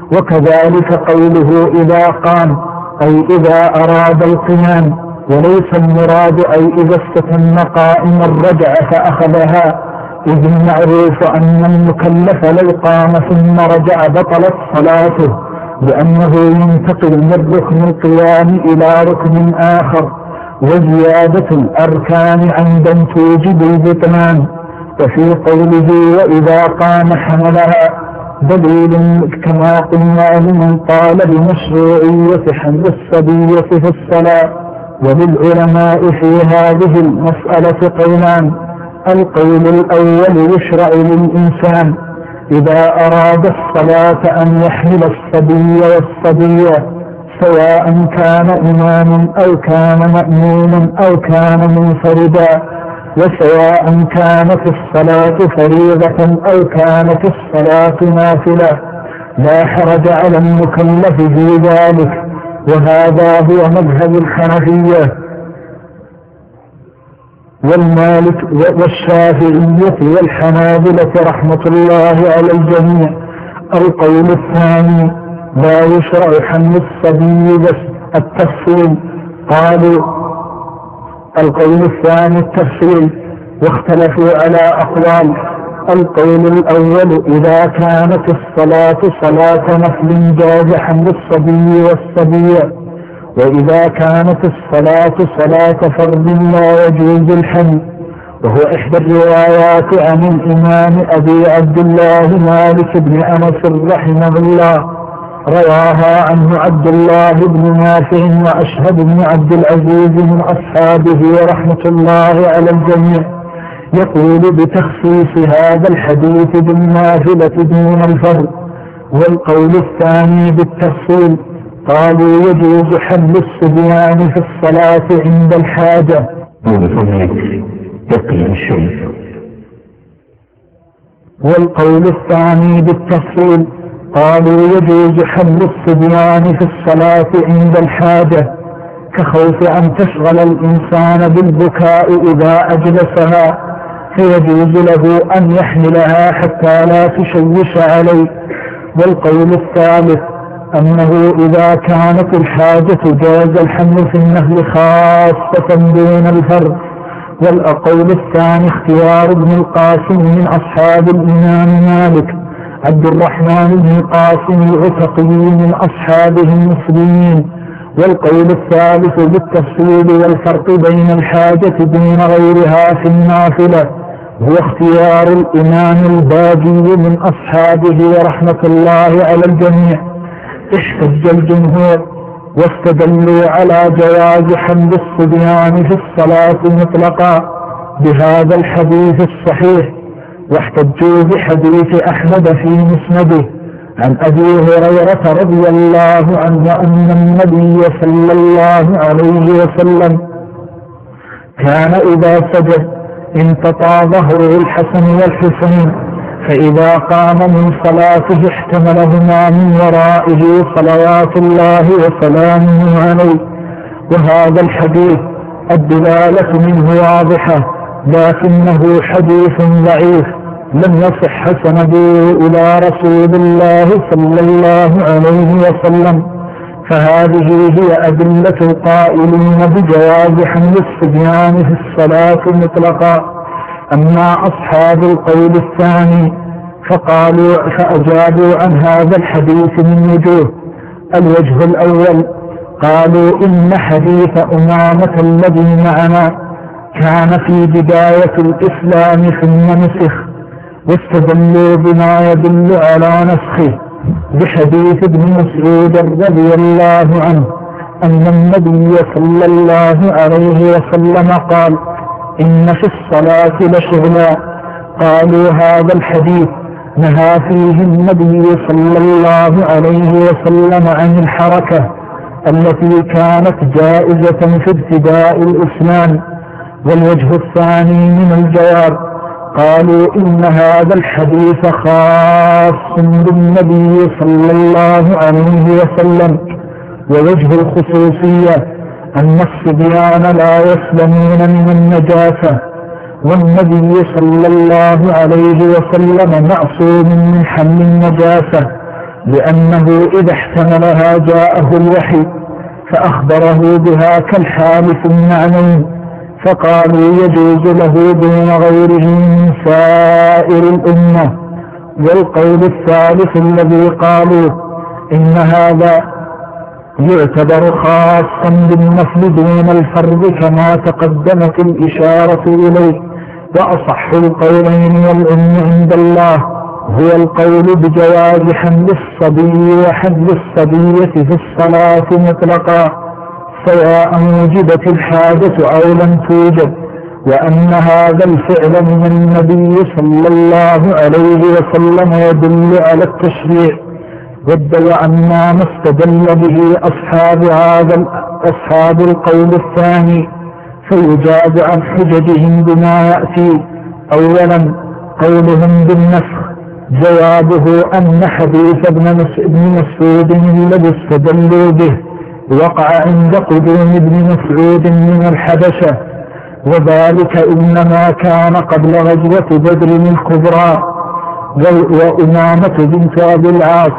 وكذلك قوله إذا قام أي إذا أراد القيام، وليس المراد أي إذا استتم قائما رجع فأخذها، إذ المعروف أن المكلف لو قام ثم رجع بطلت صلاته، لأنه ينتقل من ركن القيام إلى ركن آخر، وزيادة الأركان عمدا توجب البطلان. وفي قوله وإذا قام حملها دليل كما قلنا لمن قال بمشروعية حمل الصبية في الصلاة. وللعلماء في هذه المسألة قولان: القول الأول يشرع للإنسان إذا أراد الصلاة أن يحمل الصبي والصبية، سواء كان إماما أو كان مأموما أو كان منفردا، وسواء كانت الصلاة فريضة أو كانت الصلاة نافلة، لا حرج على المكلف في ذلك. وهذا هو مذهب الحنفية والمالك والشافعية والحنابلة رحمة الله على الجميع. القول الثاني لا يشرع حمل الصبي بس التفصيل. قالوا القول الثاني التفصيل، واختلفوا على أقوال. القول الأول: إذا كانت الصلاة صلاة نفل جاز حمل الصبي والصبية، وإذا كانت الصلاة صلاة فرض لا يجوز الحمل. وهو إحدى الروايات عن الإمام أبي عبد الله مالك بن أنس رحمه الله، رواها عنه عبد الله بن نافع وأشهد بن عبد العزيز من أصحابه ورحمة الله على الجميع، يقول بتخصيص هذا الحديث بالنافلة دون الفرض. والقول الثاني بالتفصيل، قالوا يجوز حمل الصبيان في الصلاة عند الحاجة. والقول الثاني بالتفصيل، قالوا يجوز حمل الصبيان في الصلاة عند الحاجة، كخوف أن تشغل الإنسان بالبكاء إذا أجلسها، فيجوز له أن يحملها حتى لا تشوش عليه. والقول الثالث أنه إذا كانت الحاجة جاز الحمل في النهل خاصة دون الفرد. والقول الثاني اختيار ابن القاسم من أصحاب الإمام مالك، عبد الرحمن بن القاسم العتقي من أصحابه المسلمين. والقول الثالث بالتفصيل والفرق بين الحاجة دون غيرها في النافلة، هو اختيار الإمام الباجي من أصحابه ورحمة الله على الجميع. احتج الجمهور واستدلوا على جواز حمل الصبيان في الصلاة مطلقا بهذا الحديث الصحيح، واحتجوا بحديث أحمد في مسنده عن أبي هريرة رضي الله عنه أن النبي صلى الله عليه وسلم كان إذا سجد انتطى ظهره الحسن والحسين، فإذا قام من صلاته احتملهما من ورائه صلوات الله وسلامه عليه. وهذا الحديث الدلالة منه واضحة، لكنه حديث ضعيف لم يصح سنده إلى رسول الله صلى الله عليه وسلم. فهذه هي أدلة القائلين بجواز حمل الصبيان في الصلاة مطلقا. أما أصحاب القول الثاني فقالوا فأجابوا عن هذا الحديث من وجوه. الوجه الأول، قالوا إن حديث أمامة الذي معنا كان في بداية الإسلام ثم نسخ، واستدلوا بما يدل على نسخه بحديث ابن مسعود رضي الله عنه أن النبي صلى الله عليه وسلم قال: إن في الصلاة لشغلا. قالوا هذا الحديث نهى فيه النبي صلى الله عليه وسلم عن الحركة التي كانت جائزة في ابتداء الإسلام. والوجه الثاني من الجواب، قالوا إن هذا الحديث خاص بالنبي صلى الله عليه وسلم. ووجه الخصوصية أن الصبيان لا يسلمون من النجاسة، والنبي صلى الله عليه وسلم معصوم من حمل النجاسة، لأنه إذا احتملها جاءه الوحي فأخبره بها كالحال في المعنين، فقالوا يجوز له دون غيره من سائر الأمة. والقول الثالث الذي قالوا إن هذا يعتبر خاصا بالنفل دون الفرض كما تقدمت الإشارة إليه. وأصح القولين والعلم عند الله هو القول بجواز حمل الصبي وحمل الصبية في الصلاة مطلقا، سواء وجدت الحاجة أو لم توجد، وأن هذا الفعل من النبي صلى الله عليه وسلم يدل على التشريع، وادعوا أننا ما استدل به أصحاب هذا أصحاب القول الثاني، فيجاب عن حججهم بما يأتي. أولا قولهم بالنسخ، جوابه أن حديث ابن مسعود الذي استدلوا به وقع عند قدوم ابن مسعود من الحبشة، وذلك إنما كان قبل غزوة بدر الكبرى. وأمامة بنت أبي العاص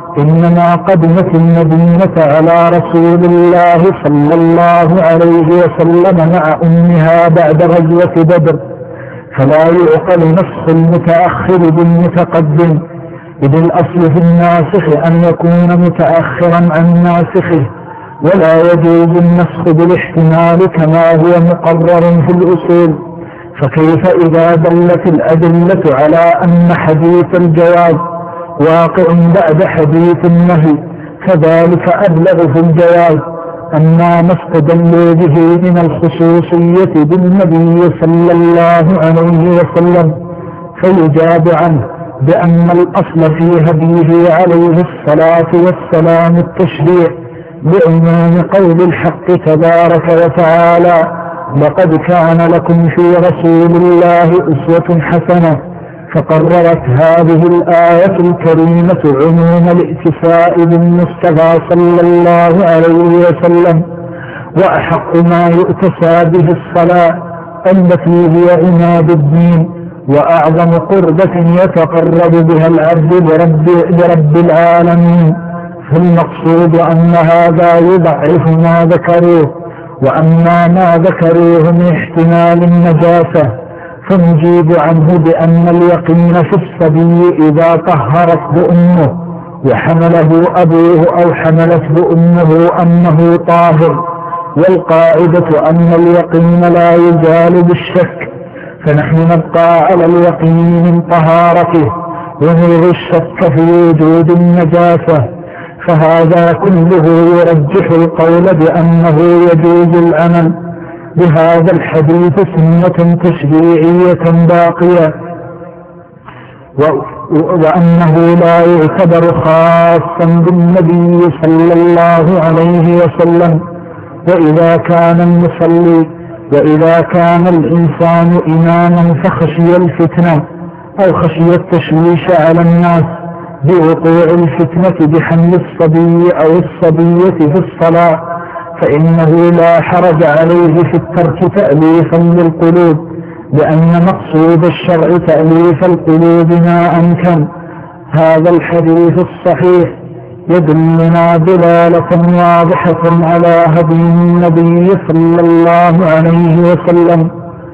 إنما قدمت المدينة على رسول الله صلى الله عليه وسلم مع أمها بعد غزوة بدر، فلا يعقل نسخ المتأخر بالمتقدم، إذ الأصل في الناسخ أن يكون متأخرا عن ناسخه، ولا يجوز النسخ بالاحتمال كما هو مقرر في الأصول. فكيف إذا دلت الأدلة على أن حديث الجواز واقع بعد حديث النهي، فذلك أبلغ في الجواز. أما ما استدلوا به من الخصوصية بالنبي صلى الله عليه وسلم فيجاب عنه بأن الأصل في هديه عليه الصلاة والسلام التشريع، بعموم قول الحق تبارك وتعالى: لقد كان لكم في رسول الله أسوة حسنة. فقررت هذه الآية الكريمة عموم الائتفاء بالمصطفى صلى الله عليه وسلم، وأحق ما يؤتسى به الصلاة التي هي عماد الدين وأعظم قربة يتقرب بها العبد لرب, لرب العالمين. فالمقصود أن هذا يضعف ما ذكروه، وأما ما ذكروه من احتمال النجاسة فنجيب عنه بأن اليقين في الصبي إذا طهرته أمه وحمله أبوه أو حملته أمه أنه طاهر، والقاعدة أن اليقين لا يزال بالشك، فنحن نبقى على اليقين من طهارته ونلغي الشك في وجود النجاسة. فهذا كله يرجح القول بأنه يجوز العمل بهذا الحديث سنة تشريعية باقية، وأنه لا يعتبر خاصا بالنبي صلى الله عليه وسلم. وإذا كان المصلي وإذا كان الإنسان إماما فخشي الفتنة أو خشي التشويش على الناس بوقوع الفتنة بحمل الصبي أو الصبية في الصلاة، فإنه لا حرج عليه في الترك تأليفا للقلوب، لأن مقصود الشرع تأليف القلوب ما أمكن. هذا الحديث الصحيح يدلنا دلالة واضحة على هدي النبي صلى الله عليه وسلم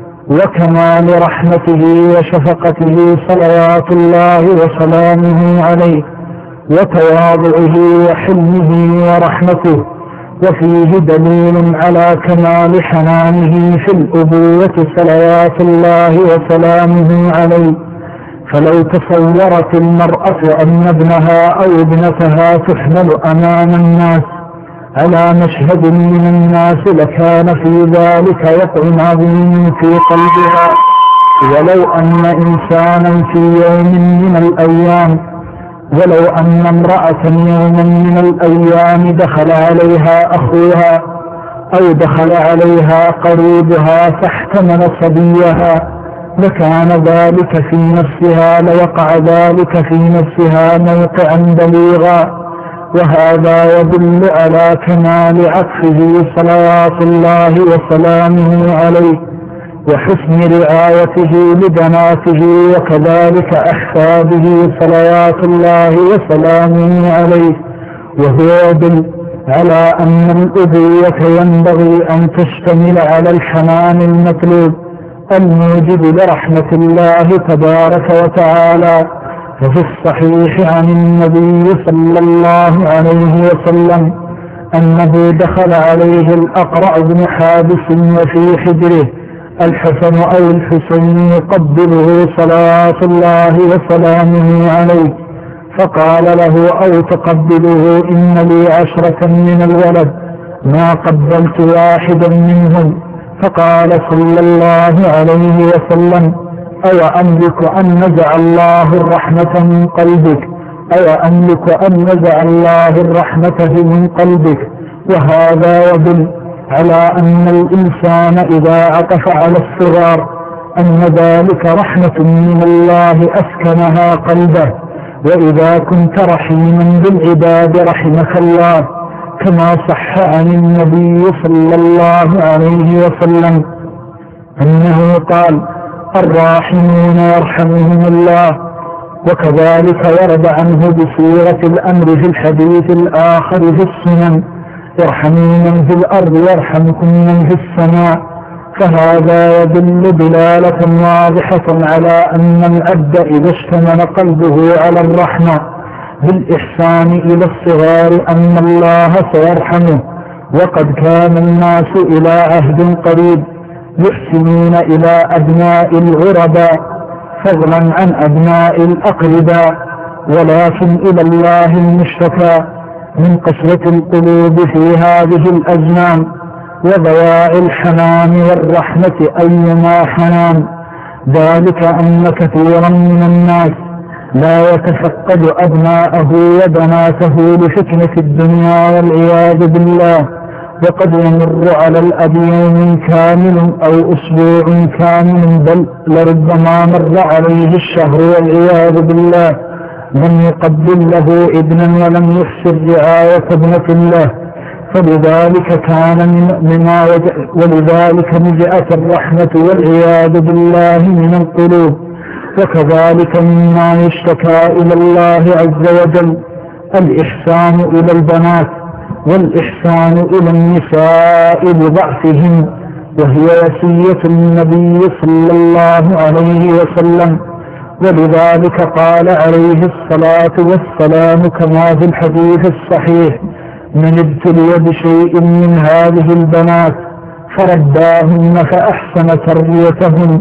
وكمال رحمته وشفقته صلوات الله وسلامه عليه، وتواضعه وحلمه ورحمته، وفيه دليل على كمال حنانه في الأبوة صلوات الله وسلامه عليه. فلو تصورت المرأة أن ابنها أو ابنتها تحمل أمام الناس على مشهد من الناس لكان في ذلك وقع عظيم في قلبها. ولو أن إنسانا في يوم من الأيام ولو أن امرأة يوما من الأيام دخل عليها أخوها أو دخل عليها قريبها فاحتمل صبيها لكان ذلك في نفسها لوقع ذلك في نفسها موقعا بليغا. وهذا يدل على كمال عطفه صلوات الله وسلامه عليه وحسن رعايته لبناته وكذلك أحفاده صلوات الله وسلامه عليه. وهو يدل على أن الأبوة ينبغي أن تشتمل على الحنان المطلوب الموجب لرحمة الله تبارك وتعالى. ففي الصحيح عن النبي صلى الله عليه وسلم أنه دخل عليه الأقرع بن حابس وفي حجره الحسن أو الحسين يقبله صلوات الله وسلامه عليه، فقال له: أو تقبله إن لي عشرة من الولد ما قبلت واحدا منهم. فقال صلى الله عليه وسلم: أو أملك أن نزع الله الرحمة من قلبك أو أملك أن نزع الله الرحمة من قلبك. وهذا يدل على أن الإنسان إذا عطف على الصغار أن ذلك رحمة من الله أسكنها قلبه. وإذا كنت رحيما بالعباد رحمك الله، كما صح عن النبي صلى الله عليه وسلم أنه قال: الراحمون يرحمهم الله. وكذلك ورد عنه بصيغة الأمر في الحديث الآخر في السنن: ارحموا من في الأرض يرحمكم من في السماء. فهذا يدل دلالة واضحة على أن العبد إذا اشتمل قلبه على الرحمة بالإحسان إلى الصغار أن الله سيرحمه. وقد كان الناس إلى عهد قريب يحسنون إلى أبناء الغرباء فضلا عن أبناء الأقرباء، ولكن إلى الله المشتكى من قسوة القلوب في هذه الأزمان وضياع الحنان والرحمة أيما حنان. ذلك أن كثيرا من الناس لا يتفقد أبناءه وبناته لفتنة الدنيا والعياذ بالله، وقد يمر على الأب يوم كامل أو أسبوع كامل، بل لربما مر عليه الشهر والعياذ بالله لم يقبل له ابنا ولم يحسن رعاية ابنة له. فلذلك كان مما ولذلك نزعت الرحمة والعياذ بالله من القلوب. وكذلك مما يشتكى إلى الله عز وجل الإحسان إلى البنات والإحسان إلى النساء لضعفهم، وهي وصية النبي صلى الله عليه وسلم. ولذلك قال عليه الصلاة والسلام كما في الحديث الصحيح: من ابتلي بشيء من هذه البنات فرباهن فأحسن تربيتهن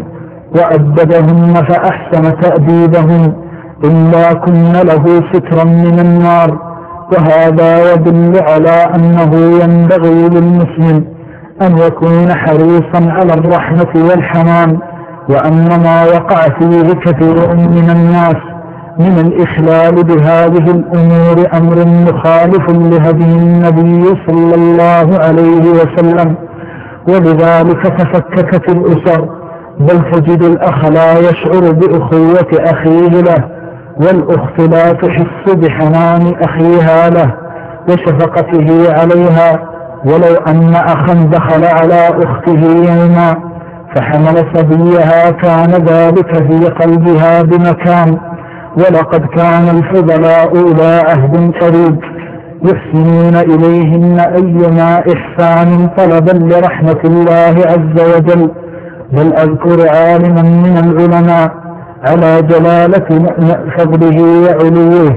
وأدبهن فأحسن تأديبهن إلا كن له سترا من النار. وهذا يدل على أنه ينبغي للمسلم أن يكون حريصا على الرحمة والحنان، وأن ما وقع فيه كثير من الناس من الإخلال بهذه الأمور أمر مخالف لهدي النبي صلى الله عليه وسلم. ولذلك تفككت الأسر، بل تجد الأخ لا يشعر بأخوة أخيه له، والأخت لا تحس بحنان أخيها له وشفقته عليها. ولو أن أخا دخل على أخته يوما فحمل صبيها كان ذلك في قلبها بمكان. ولقد كان الفضلاء إلى عهد قريب يحسنون إليهن أيما إحسان طلبا لرحمة الله عز وجل. بل أذكر عالما من العلماء على جلالة فضله وعلوه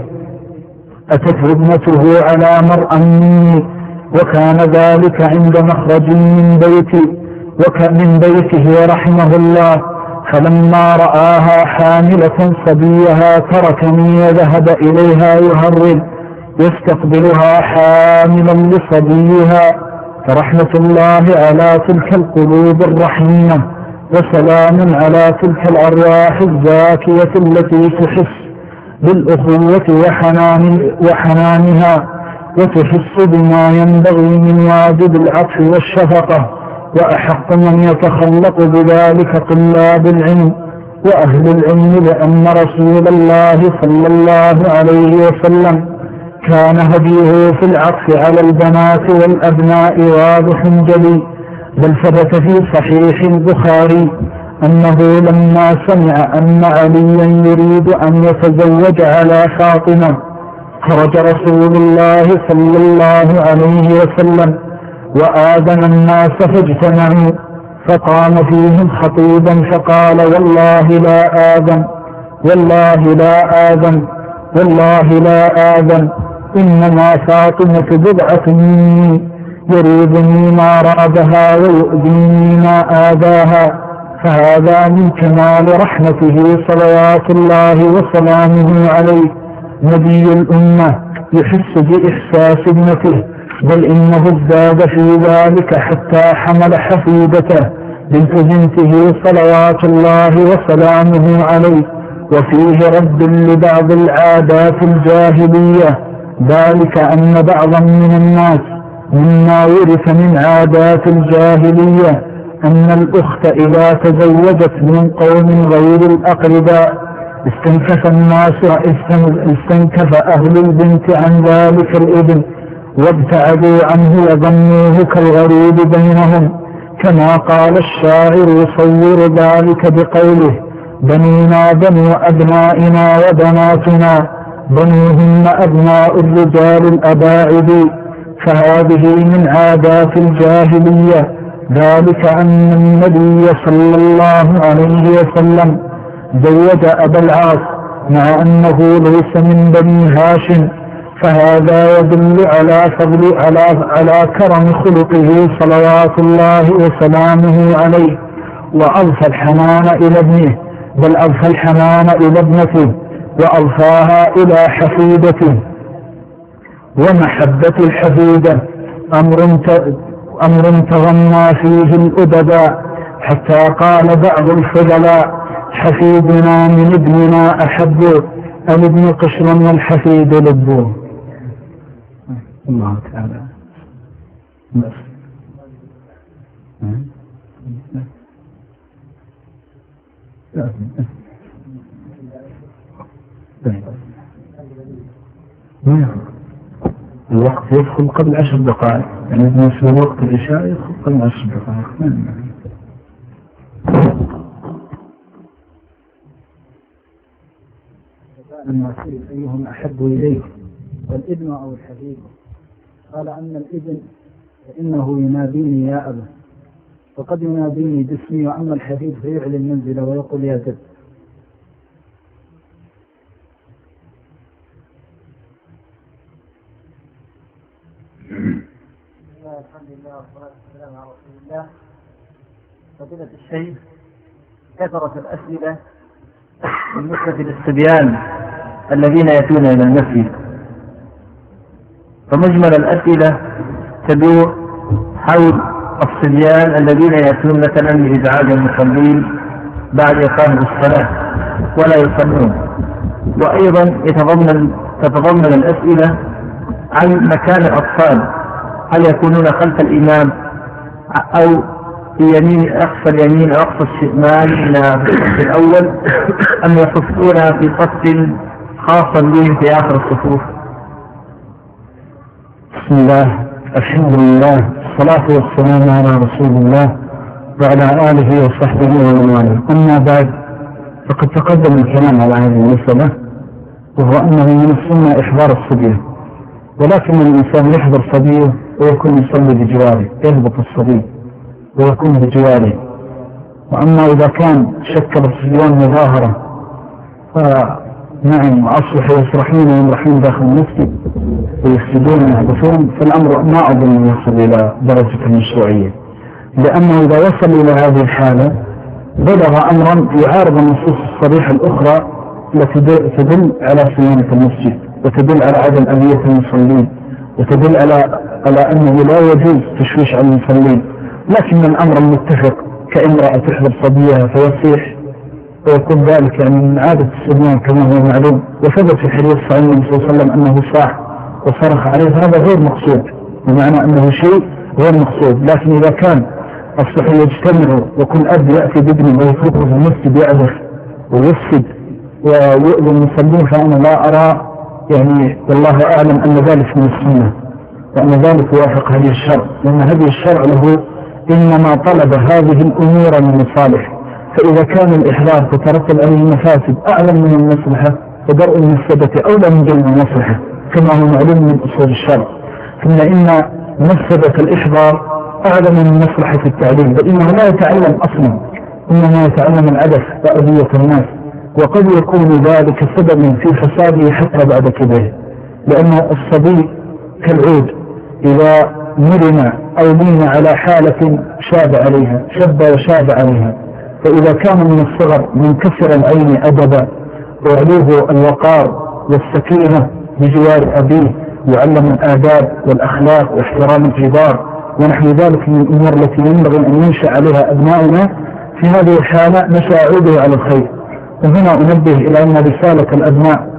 أتت ابنته على مرأى مني، وكان ذلك عند مخرج من بيتي ومن بيته رحمه الله، فلما رآها حاملة صبيها تركني وذهب إليها يهرب يستقبلها حاملا لصبيها. فرحمة الله على تلك القلوب الرحيمة، وسلام على تلك الأرواح الزاكية التي تحس بالأخوة وحنان وحنانها، وتحس بما ينبغي من واجب العطف والشفقة. وأحق من يتخلق بذلك طلاب العلم وأهل العلم، لأن رسول الله صلى الله عليه وسلم كان هديه في العطف على البنات والأبناء واضح جلي. بل ثبت في صحيح البخاري أنه لما سمع أن عليا يريد أن يتزوج على فاطمة خرج رسول الله صلى الله عليه وسلم وآذن الناس فاجتمعوا، فقام فيهم خطيبا فقال: والله لا آذن والله لا آذن والله لا آذن إنما فاطمة بضعة مني يريدني ما رادها ويؤذيني ما آذاها. فهذا من كمال رحمته صلوات الله وسلامه عليه. نبي الأمة يحس بإحساس ابنته، بل إنه ازداد في ذلك حتى حمل حفيدته بنت بنته صلوات الله وسلامه عليه. وفيه رد لبعض العادات الجاهلية، ذلك أن بعضا من الناس مما ورث من عادات الجاهلية أن الأخت إذا تزوجت من قوم غير الأقرباء استنكف الناس استنكف أهل البنت عن ذلك الابن وابتعدوا عنه وظنوه كالغريب بينهم، كما قال الشاعر يصور ذلك بقوله: بنينا بنو أبنائنا وبناتنا بنوهن أبناء الرجال الأباعد، فهذه من عادات الجاهلية. ذلك أن النبي صلى الله عليه وسلم زوج أبا العاص مع أنه ليس من بني هاشم، فهذا يدل على فضل على على كرم خلقه صلوات الله وسلامه عليه، وأضفى الحنان إلى ابنه، بل أضفى الحنان إلى ابنته وأضفاها إلى حفيدته. ومحبة الحفيدة أمر أمر تغنى فيه الأدباء، حتى قال بعض الفضلاء: حفيدنا من ابننا أحب، الابن قشر والحفيد لبه. الله تعالى. الوقت يدخل قبل عشر دقائق، يعني بالنسبة لوقت العشاء يدخل قبل عشر دقائق. لما سئل أيهم أحب إليك الابن أو الحفيد، قال: أن الابن فإنه يناديني يا أبا، وقد يناديني باسمي، وأما الحفيد فيعلي المنزل ويقول يا جد. الحمد لله والصلاة والسلام على رسول الله. فضيلة الشيخ، كثرت الأسئلة بالنسبة للصبيان الذين يأتون إلى المسجد، فمجمل الأسئلة تدور حول الصبيان الذين يأتون مثلا لإزعاج المصلين بعد إقامة الصلاة ولا يصلون، وأيضا يتضمن تتضمن الأسئلة عن مكان الأطفال، هل يكونون خلف الإمام أو في يمين أقصى اليمين أو أقصى الشمال في الصف الأول، أم يصفون في صف خاصا بهم في آخر الصفوف؟ بسم الله، الحمد لله، الصلاة والسلام على رسول الله وعلى آله وصحبه ومن والاه. أما بعد، فقد تقدم الكلام على هذه المسألة، وهو أنه من السنة إحضار الصبية، ولكن الإنسان يحضر صبيه ويكون يصلي بجواره، يهبط الصبي ويكون بجواره. وأما إذا كان شكل الصبيان مظاهرة فنعم أصلح يصرحون ويمرحون داخل المسجد ويفسدون ويحدثون، فالأمر ما أظن يصل إلى درجة المشروعية، لأنه إذا وصل إلى هذه الحالة بلغ أمرا يعارض النصوص الصريحة الأخرى التي تدل على صيانة المسجد وتدل على عدم أذية المصلين وتدل على على أنه لا يجوز تشويش على المصلين. لكن الأمر المتفق كامرأة تحضر صبيها فيصيح ويكون ذلك يعني من عادة الصبيان كما هو معلوم، وثبت في حديث صحيح النبي صلى الله عليه وسلم أنه صاح وصرخ عليه، هذا غير مقصود، بمعنى أنه شيء غير مقصود. لكن إذا كان الصحي يجتمع وكل أب يأتي بابنه ويتركه في المسجد يعذف ويفسد ويؤذي المصلين، فأنا لا أرى يعني والله أعلم أن ذلك من السنة، وأن ذلك يوافق هذه الشرع، لأن هذه الشرع له إنما طلب هذه الأمور من المصالح، فإذا كان الإحضار تترتب عليه مفاسد أعلم من المصلحة فدرء المفسدة أولى من جلب المصلحة كما هو معلوم من أصول الشرع. ثم إن مفسدة الإحضار أعلم من مصلحة التعليم، بل إنه لا يتعلم أصلا، إنما يتعلم العبث وأذية الناس، وقد يكون ذلك سببا في فساده حتى بعد كبره، لأن الصبي كالعود إذا مرن أو لين على حالة شاب عليها شب وشاب عليها، فإذا كان من الصغر منكسر العين أدبا وعليه الوقار والسكينة بجوار أبيه، يعلم الآداب والأخلاق واحترام الجدار ونحو ذلك من الأمور التي ينبغي أن ينشأ عليها أبنائنا، في هذه الحالة نساعده على الخير. وهنا أنبه إلى أن رسالة الأبناء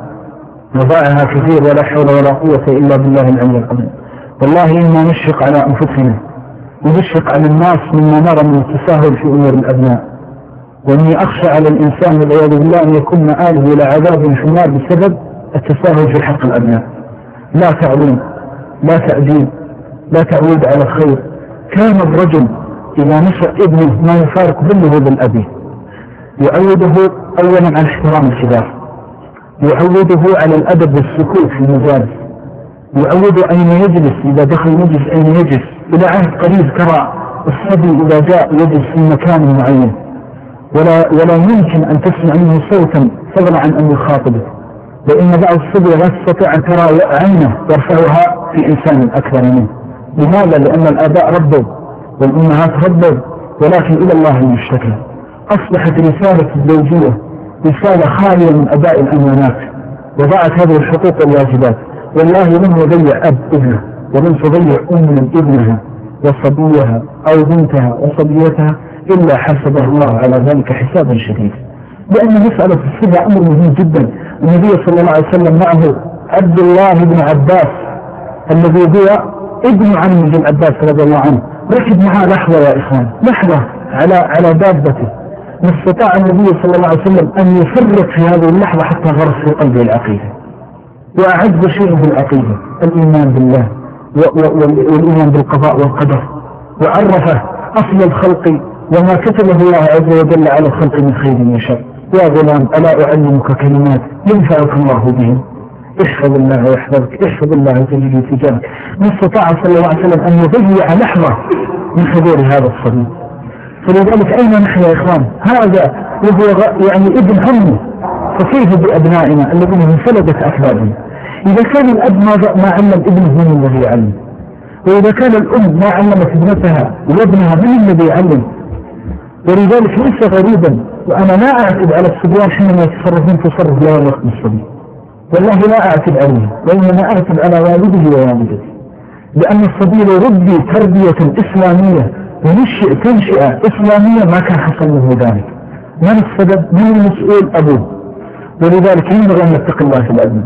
وضعها كثير ولا حول ولا قوة إلا بالله العلي العظيم. والله إنا نشفق على أنفسنا ونشفق على الناس مما نرى من التساهل في أمور الأبناء، وإني أخشى على الإنسان والعياذ بالله أن يكون مآله إلى عذاب في النار بسبب التساهل في حق الأبناء. لا تعليم، لا تأديب، لا تعويد على الخير. كان الرجل إذا نشأ ابنه ما يفارق ظله بالأبي، يعوده أولا على احترام الكبار، يعوده على الأدب والسكوت في المجالس، يعوده أين يجلس إذا دخل مجلس أين يجلس. إلى عهد قريب ترى الصبي إذا جاء يجلس في مكان معين ولا, ولا يمكن أن تسمع منه صوتا فضلا عن أن يخاطبه، لأن بعض الصبي لا تستطيع أن ترى عينه يرفعها في إنسان أكبر منه. لماذا؟ لأن الآباء ربوا والأمهات ربوا، ولكن إلى الله المشتكى. أصبحت رسالة الزوجية رسالة خالية من أداء الأمانات وضاعت هذه الحقوق والواجبات. والله لن يضيع أب ابنه ولن تضيع أم من ابنها وصبيها أو بنتها وصبيتها إلا حسبه الله على ذلك حسابا شديدا، لأن مسألة السبع أمر مهم جدا. النبي صلى الله عليه وسلم معه عبد الله بن عباس الذي هو ابن عم بن عباس رضي الله عنه، ركب معه لحظة يا إخوان، لحظة على على دابته، ما استطاع النبي صلى الله عليه وسلم أن يفرق في هذه اللحظة حتى غرس في قلبه العقيدة. وأعز شيء في العقيدة الإيمان بالله والإيمان بالقضاء والقدر، وعرفه أصل الخلق وما كتبه الله عز وجل على الخلق من خير وشر. يا غلام ألا أعلمك كلمات ينفعك الله بهم، احفظ الله ويحفظك، احفظ الله تجد تجاهك. ما استطاع صلى الله عليه وسلم أن يضيع لحظة من حضور هذا الصبي. فلذلك أين نحن يا إخوان؟ هذا وهو يعني ابن عمه، فكيف بأبنائنا الذين انفلدت أكبادهم؟ إذا كان الأب ما علم ابنه من الذي يعلم، وإذا كان الأم ما علمت ابنتها وابنها من الذي يعلم. ولذلك ليس غريبا، وأنا لا أعتب على الصبيان حينما يتصرفون تصرف لا يليق بالصبي، والله لا أعتب عليه، وإنما أعتب على والده ووالدته، لأن الصبي لو ربي تربية إسلامية ونشئ تنشئة إسلامية ما كان حصل له ذلك. من السبب؟ من المسؤول؟ أبوه. ولذلك ينبغي أن نتقي الله في الأبناء.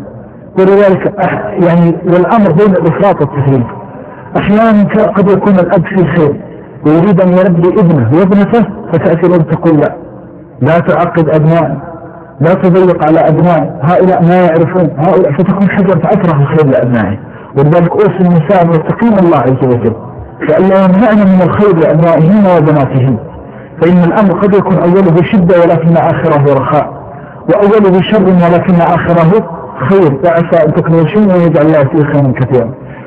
ولذلك يعني والأمر بين الإفراط والتفريط. أحيانا قد يكون الأب في خير ويريد أن يربي ابنه وابنته، فتأتي الأب تقول لا لا تعقد أبناء، لا تضيق على أبناء، هؤلاء ما يعرفون، هؤلاء فتكون حجر فأكره الخير لأبنائه. ولذلك أوصي النساء ويتقين الله عز وجل فألا يمنعنا من الخير لأبنائهن وبناتهن، فإن الأمر قد يكون أوله شدة ولكن آخره رخاء، وأوله شر ولكن آخره خير، وعسى أن تكرهوا شيئا ويجعل الله فيه خيرا كثيرا.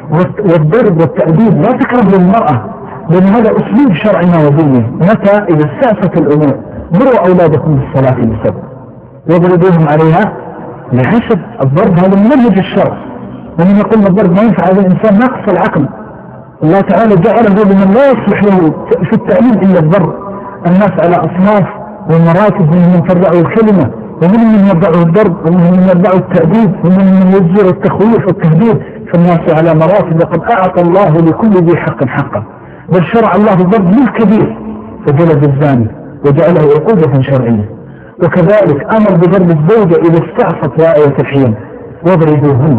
والضرب والتأديب لا تكره للمرأة، لأن هذا أسلوب شرعنا وديني. متى؟ إذا استعصت الأمور مروا أولادكم بالصلاة بسبب واضربوهم عليها لحسب. الضرب هذا من منهج الشرع، ومن يقول الضرب ما ينفع هذا الإنسان ناقص العقل. الله تعالى جعله لمن لا يصلح له في التعليم إلا الضرب. الناس على أصناف ومراتب، من من فرعوا الكلمة، ومن من يرضعوا الضرب، ومن من يرضعوا التأديب، ومن من يجزر التخويف والتهديد. فالناس على مراتب، وقد أعطى الله لكل ذي حق حقه، بل شرع الله الضرب للكبير فجلد الزاني وجعله عقوبة شرعية. وكذلك أمر بضرب الزوجة إذا استعصت رائية الحيل واضربوهن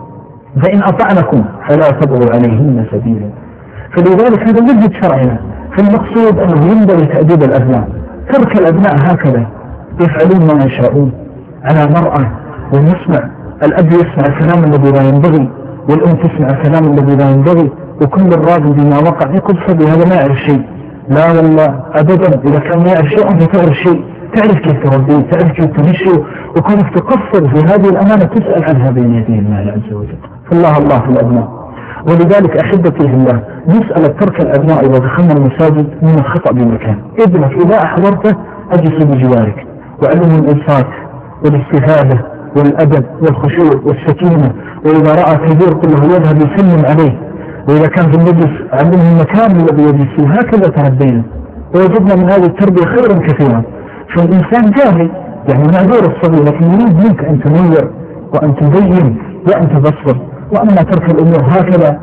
فإن أطعنكم فلا تبغوا عليهن سبيلا. فلذلك هذا منهج شرعنا. فالمقصود أنه ينبغي تأديب الأبناء. ترك الأبناء هكذا يفعلون ما يشاءون على مرأة، ونسمع الأب يسمع الكلام الذي لا ينبغي، والأم تسمع الكلام الذي لا ينبغي، وكل الراضي بما وقع يقول صدي هذا ما يعرف شيء. لا والله أبدا، إذا كان ما يعرف شيء أنت تعرف شيء، تعرف كيف تربيه، تعرف كيف تمشيه، وكونك تقصر في هذه الأمانة تسأل عنها بين يدي الله عز وجل. فالله الله في الأبناء. ولذلك أحبتي في الله مسألة ترك الأبناء إذا دخلنا المساجد من الخطأ بمكان. ابنك إذا أحضرته أجلس بجوارك وعلم الإنصات والاستفادة والأدب والخشوع والسكينة، وإذا رأى كبير كله يذهب يسلم عليه، وإذا كان في المجلس علمه المكان الذي يجلس فيه. هكذا تربينا ووجدنا من هذه التربية خيرا كثيرا. فالإنسان جاهل يعني معذور الصبي، لكن يريد منك أن تنور وأن تبين وأن تبصر. وأما ترك الأمور هكذا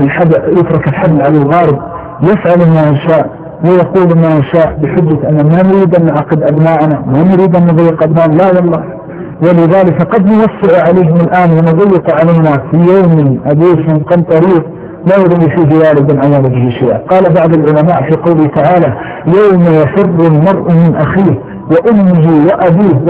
يترك الحبل على الغارب يفعل ما يشاء ويقول ما يشاء بحجة أن ما نريد أن نعقد أبناءنا، ما نريد أن نضيق أبناءنا، لا والله. ولذلك قد نوسع عليهم الآن ونضيق علينا في يوم أبيس قمطرير لا يرمي فيه والد عن ولده شيئا. قال بعض العلماء في قوله تعالى يوم يفر المرء من أخيه وأمه وأبيه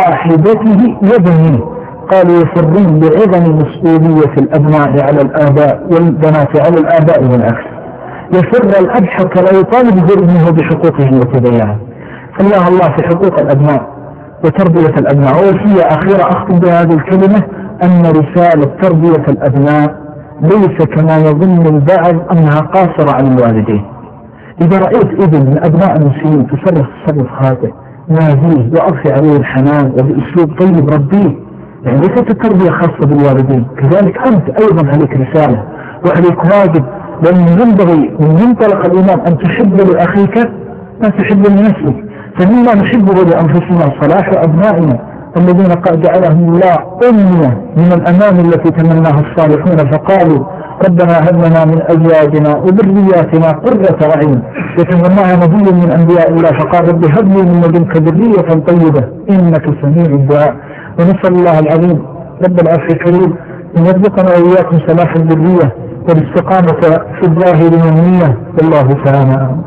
وصاحبته وبنيه، قالوا يفرون بعظم مسؤولية الأبناء على الآباء والبنات على الآباء والعكس. يفر الأب حتى لا يطالب ابنه بحقوقه وتبعها، فالله الله في حقوق الأبناء وتربية الأبناء. ووصية أخيرة أختم بهذه الكلمة أن رسالة تربية الأبناء ليس كما يظن البعض أنها قاصرة على الوالدين. إذا رأيت ابن من أبناء المسلمين تصرف تصرف خاطئ ناديه وأرفع عليه الحنان وبأسلوب طيب ربيه، يعني ليست التربية خاصة بالوالدين، كذلك أنت أيضا عليك رسالة وعليك واجب، لأن ينبغي من منطلق الإيمان أن تحب لأخيك ما تحب لنفسك. فمما نحبه لأنفسنا صلاح أبنائنا الذين قد جعلهم الله أمة من الأمان التي تمناها الصالحون فقالوا ربنا هب لنا من أزواجنا وذرياتنا قرة أعين، يتمناها نبي من أنبياء الله فقال رب هب لي من لدنك ذرية طيبة إنك سميع الدعاء. ونسأل الله العظيم رب العرش الكريم أن يرزقنا وإياكم صلاح الذرية والاستقامة في الظاهر والنية والله تعالى.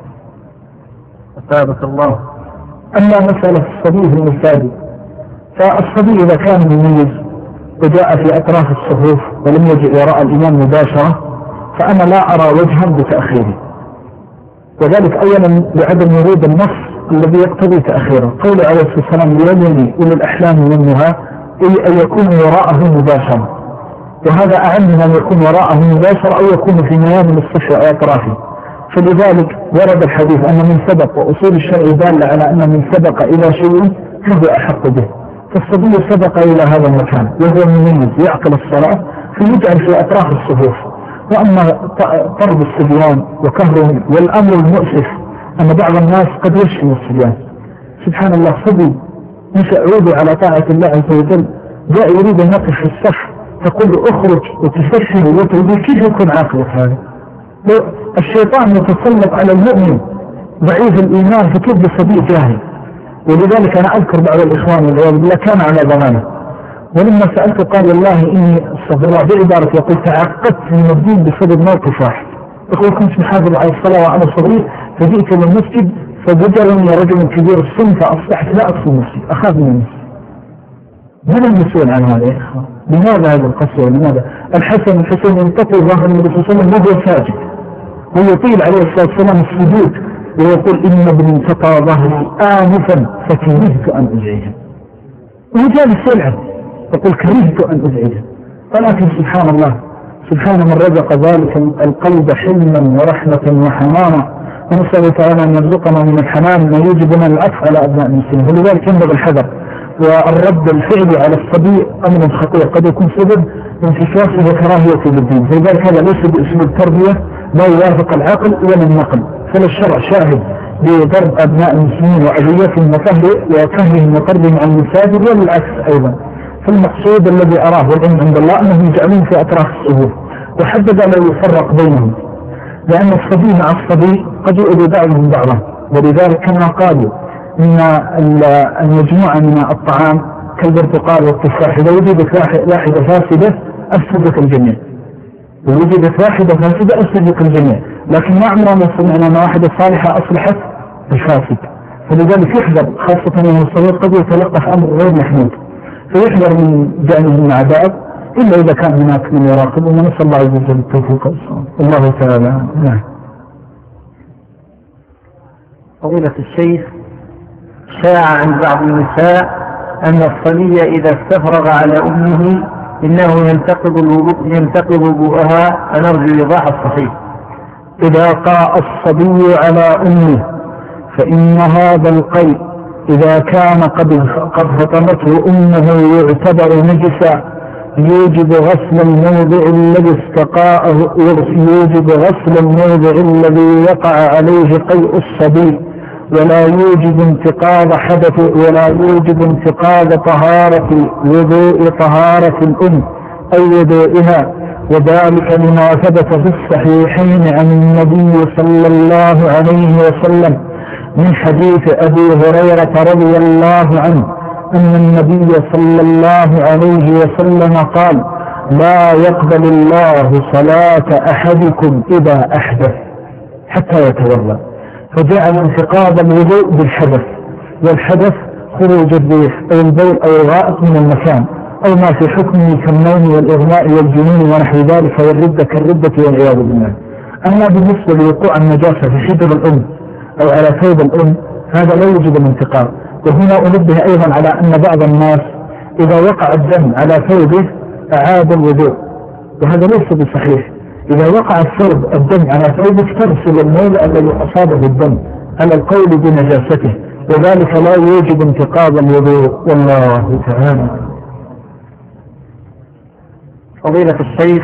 أثابك الله. أما مسألة الصبي في المساجد، فالصبي إذا كان مميز وجاء في أطراف الصفوف ولم يجئ وراء الإمام مباشرة فأنا لا أرى وجها بتأخيره، وذلك أولا لعدم ورود النص الذي يقتضي تأخيره. قول عليه الصلاة والسلام ليلني أولي الأحلام والنهى أي أن يكون وراءه مباشرة، وهذا أعم من أن يكون وراءه مباشرة أو يكون في ميامن الصف أو أطرافه. فلذلك ورد الحديث أن من سبق، وأصول الشرع دالة على أن من سبق إلى شيء فهو أحق به. فالصبي سبق إلى هذا المكان وهو مميز يعقل الصلاة فيجعل في أطراف الصفوف. وأما طرد الصبيان وكهرهم والأمر المؤسف أن بعض الناس قد يشفي الصبيان، سبحان الله صبي نشأ عودي على طاعة الله عز وجل جاء يريد أن يقف في الصف تقول له اخرج وتستشهر وتقول كيف يكون عاقبة هذا؟ الشيطان يتسلط على المؤمن ضعيف الإيمان فكيف بصبي جاهل. ولذلك أنا أذكر بعض الإخوان والعياذ بالله كان على ضمانه، ولما سألته قال والله إني استغفر الله بعبارة يقول تعقدت من الدين بسبب موقف واحد، يقول كنت محافظ على الصلاة وعلى صغير فجئت للمسجد فزجرني رجل كبير السن فأصبحت لا أدخل المسجد أخاف من المسجد. من المسؤول عن هذا يا إخوان؟ لماذا هذا القسوة؟ لماذا؟ الحسن الحسين ينتقل ظهر النبي صلى الله عليه وسلم وهو ساجد ويطيل عليه الصلاة والسلام السجود ويقول إن ابني انتقى ظهري آنفا فكرهت أن أزعجه، وجالس يلعب يقول كرهت أن أزعجه. ولكن سبحان الله سبحان من رزق ذلك القلب حلما ورحمة وحنانا، ونسأل تعالى أن يرزقنا من الحنان ما يوجبنا العطف على أبناء المسلمين. ولذلك ينبغي الحذر والرد الفعلي على الصبي أمر خطير قد يكون سبب انتكاسه وكراهيته بالدين. لذلك هذا ليس بأسلوب تربية لا يوافق العقل ولا النقل، فلا الشرع شاهد بضرب أبناء المسلمين وأذيتهم وكهرهم وطردهم عن المساجد ولا العكس أيضا. فالمقصود الذي أراه والعلم عند الله أنهم يجعلون في أطراف الصفوف، وحدد لا يفرق بينهم، لأن الصبي مع الصبي قد يؤذي بعضهم بعضا. ولذلك كما قالوا إن المجموعة من الطعام كالبرتقال والتفاح إذا وجدت واحدة فاسدة أفسدت الجميع، ووجدت واحدة فاسدة أفسدت الجميع، لكن ما عمرنا سمعنا أن واحدة صالحة أصلحت الفاسد. فلذلك يحذر خاصة من الصغير قد يتلقف أمر غير محمود فيحذر من جانب مع بعض إلا إذا كان هناك من يراقب، ونسأل الله عز وجل التوفيق والصواب. الله تعالى. نعم. فضيلة الشيخ، شاع عن بعض النساء أن الصبي إذا استفرغ على أمه إنه ينتقض الوضوء ينتقض وضوءها، فنرجو إيضاح الصحيح. إذا قاء الصبي على أمه فإن هذا القيء إذا كان قد قد فطمته أمه يعتبر نجسا يوجب غسل الموضع الذي استقاءه يوجب غسل الموضع الذي وقع عليه قيء الصبي، ولا يوجب انتقاض حدث ولا يوجب انتقاض طهارة وضوء طهارة الأم أو وضوئها، وذلك لما ثبت في الصحيحين عن النبي صلى الله عليه وسلم من حديث أبي هريرة رضي الله عنه أن النبي صلى الله عليه وسلم قال لا يقبل الله صلاة أحدكم إذا أحدث حتى يتوضأ، فجعل انتقاض الوضوء بالحدث، والحدث خروج الريح أو البول أو الغائط من المكان أو ما في حكمه كالنوم والإغماء والجنون ونحو ذلك والردة كالردة والعياذ بالله. أما بالنسبة لوقوع النجاسة في حجر الأم أو على ثوب الأم هذا لا يوجب الانتقام. وهنا أنبه أيضا على أن بعض الناس إذا وقع الدم على ثوبه أعاد الوضوء، وهذا ليس بصحيح. إذا وقع الثوب الدم على ثوبه ترسل الموضع الذي أصابه الدم على القول بنجاسته، وذلك لا يوجب انتقاض الوضوء، والله تعالى. فضيلة الشيخ،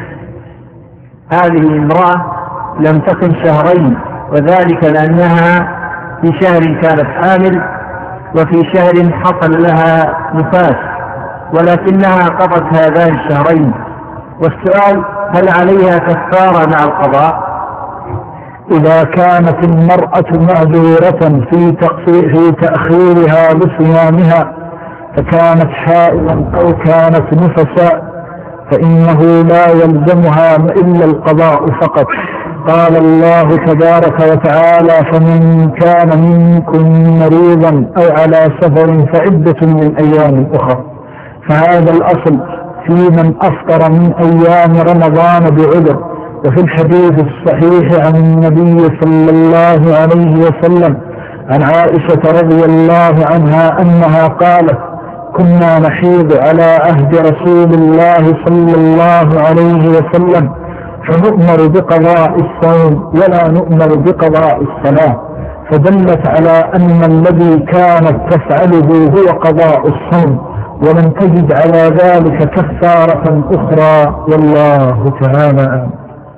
هذه امرأة لم تكن شهرين، وذلك لأنها في شهر كانت حامل وفي شهر حصل لها نفاس، ولكنها قضت هذان الشهرين. والسؤال: هل عليها كفارة مع القضاء؟ إذا كانت المرأة معذورة في في تأخيرها بصيامها فكانت حائضا أو كانت نفسا فإنه لا يلزمها إلا القضاء فقط. قال الله تبارك وتعالى: فمن كان منكم مريضا أو على سفر فعدة من أيام أخرى. فهذا الأصل في من أفطر من أيام رمضان بعذر. وفي الحديث الصحيح عن النبي صلى الله عليه وسلم عن عائشة رضي الله عنها أنها قالت: كنا نحيض على عهد رسول الله صلى الله عليه وسلم فنؤمر بقضاء الصوم ولا نؤمر بقضاء الصلاة، فدلت على أن الذي كانت تفعله هو قضاء الصوم، ولم تجد على ذلك كفارة أخرى، والله تعالى.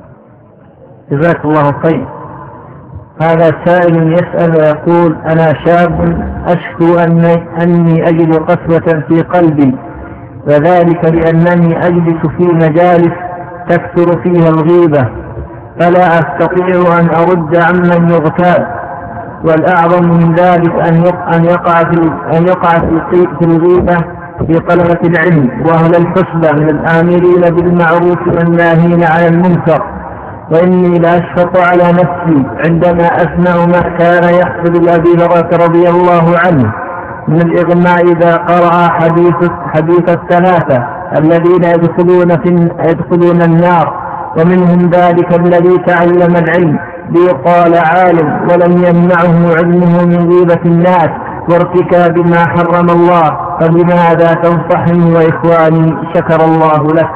جزاك الله خير. هذا سائل يسأل ويقول: أنا شاب أشكو أني, أني أجد قسوة في قلبي، وذلك لأنني أجلس في مجالس تكثر فيها الغيبة، فلا أستطيع أن أرد عمن يغتاب، والأعظم من ذلك أن يقع في, أن يقع في الغيبة في طلبة العلم وأهل الحسبة من الآمرين بالمعروف والناهين عن المنكر، وإني لأشفق على نفسي عندما أسمع ما كان يحصل لأبي هريرة رضي الله عنه من الإغماء إذا قرأ حديث, حديث الثلاثة الذين يدخلون, في يدخلون النار، ومنهم ذلك الذي تعلم العلم ليقال عالم ولم يمنعه علمه من غيبة الناس وارتكاب ما حرم الله، فبماذا تنصحني وإخواني؟ شكر الله لك.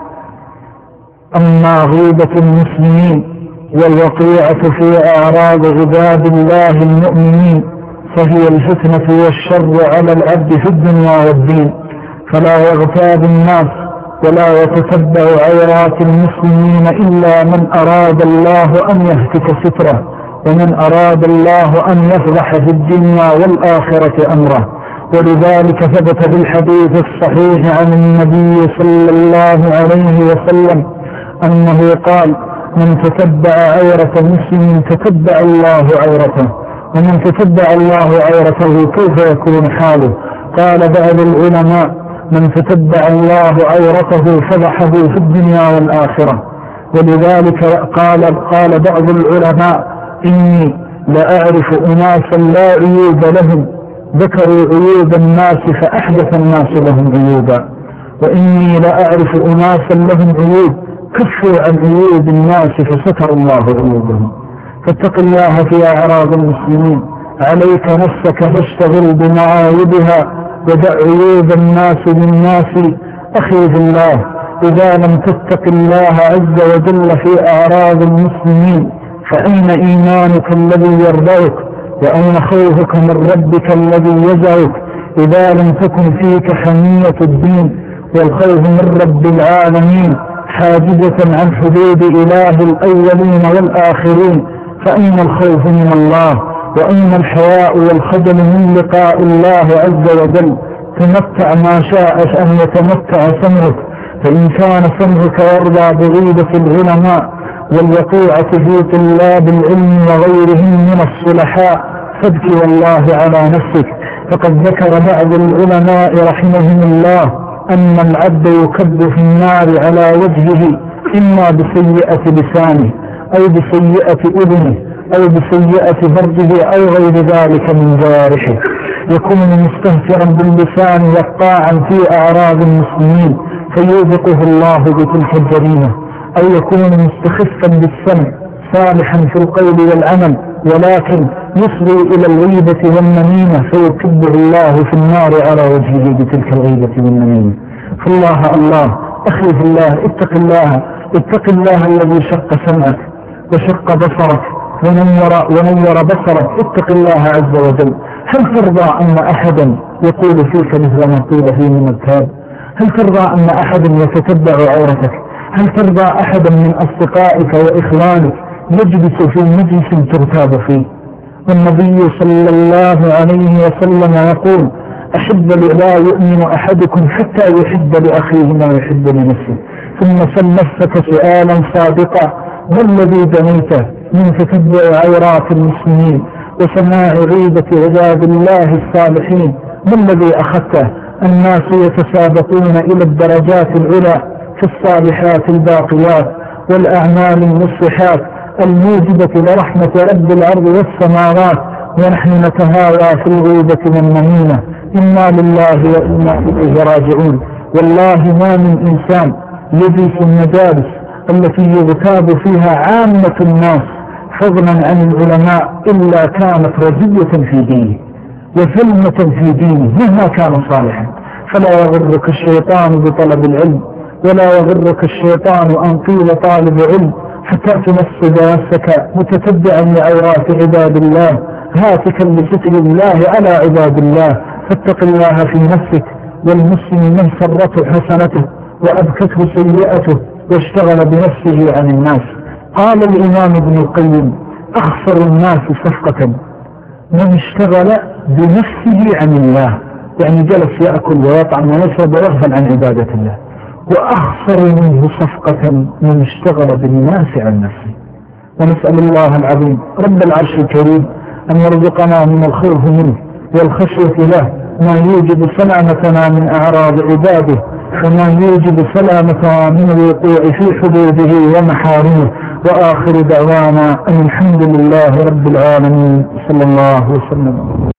أما غيبة المسلمين والوقيعة في أعراض عباد الله المؤمنين فهي الفتنة والشر على العبد في الدنيا والدين، فلا يغتاب الناس ولا يتتبع عورات المسلمين إلا من أراد الله أن يهتك ستره، ومن أراد الله أن يفضح في الدنيا والآخرة أمره. ولذلك ثبت بالحديث الصحيح عن النبي صلى الله عليه وسلم أنه قال: من تتبع عورة مسلم تتبع الله عورته، ومن تتبع الله عورته كيف يكون حاله؟ قال بعض العلماء: من تتبع الله عورته فضحه في الدنيا والآخرة. ولذلك قال, قال بعض العلماء: إني لأعرف أناسا لا عيوب لهم ذكروا عيوب الناس فأحدث الناس لهم عيوبا، وإني لأعرف أناسا لهم عيوب كفوا عن عيوب الناس فستر الله عيوبهم. فاتق الله في أعراض المسلمين، عليك نفسك فاشتغل بمعايبها ودع عيوب الناس للناس. أخي في الله، إذا لم تتق الله عز وجل في أعراض المسلمين فأين إيمانك الذي يرضيك؟ وأين خوفك من ربك الذي يزعك؟ إذا لم تكن فيك حمية الدين والخوف من رب العالمين حاجزة عن حدود إله الأولين والآخرين، فأين الخوف من الله؟ وأين الحياء والخجل من لقاء الله عز وجل؟ تمتع ما شاء أن يتمتع سمعك، فإن كان سمعك يرضى بغيبة العلماء والوقوعة في طلاب العلم وغيرهم من الصلحاء فابكي والله على نفسك. فقد ذكر بعض العلماء رحمهم الله أن العبد يكب في النار على وجهه إما بسيئة لسانه أو بسيئة أذنه أو بسيئة فرجه أو غير ذلك من جوارحه، يكون مستهترا باللسان وقاعا في أعراض المسلمين فيوبقه الله بتلك الجريمة، أو يكون مستخفا بالسمع صالحا في القول والعمل ولكن يصغي إلى الغيبة والنميمة فيكبه الله في النار على وجهه بتلك الغيبة والنميمة. فالله الله أخي في الله، اتق الله، اتق الله الذي شق سمعك وشق بصرك ونور, ونور بصرك، اتق الله عز وجل. هل ترضى أن أحدا يقول فيك مثل ما قيل فيه من الكذب؟ هل ترضى أن أحدا يتتبع عورتك؟ هل ترضى أحدا من أصدقائك وإخوانك يجلس في مجلس ترتاب فيه؟ والنبي صلى الله عليه وسلم يقول أحب لا يؤمن أحدكم حتى يحب لأخيه ما يحب لنفسه. ثم سل نفسك سؤالا صادقا: ما الذي بنيته من تتبع عورات المسلمين وسماع غيبة عباد الله الصالحين؟ ما الذي أخذته؟ الناس يتسابقون إلى الدرجات العلى في الصالحات الباقيات والأعمال المصلحات الموجبة لرحمة رب الأرض والسماوات، ونحن نتهاوى في الغيبة والنميمة. إنا لله وإنا إليه راجعون. والله ما من إنسان يجلس المجالس التي يغتاب فيها عامة الناس فضلا عن العلماء إلا كانت رزية في دينه وثلمة في دينه مهما كان صالحا. فلا يغرك الشيطان بطلب العلم، ولا يغرك الشيطان أن قيل طالب علم، حتى تنصب نفسك متتبعا لعورات عباد الله هاتكا لستر الله على عباد الله. فاتق الله في نفسك. والمسلم من سرته حسنته وأبكته سيئته واشتغل بنفسه عن الناس. قال الإمام ابن القيم: أخسر الناس صفقة من اشتغل بنفسه عن الله، يعني جلس يأكل ويطعم ويشرب ويغفل عن عبادة الله. وأخسر منه صفقة من اشتغل بالناس عن نفسه. ونسأل الله العظيم رب العرش الكريم أن يرزقنا من الخوف منه والخشية له ما يوجب سلامتنا من أعراض عباده، وما يوجب سلامتنا من الوقوع في حدوده ومحارمه. وآخر دعوانا أن الحمد لله رب العالمين، صلى الله وسلم.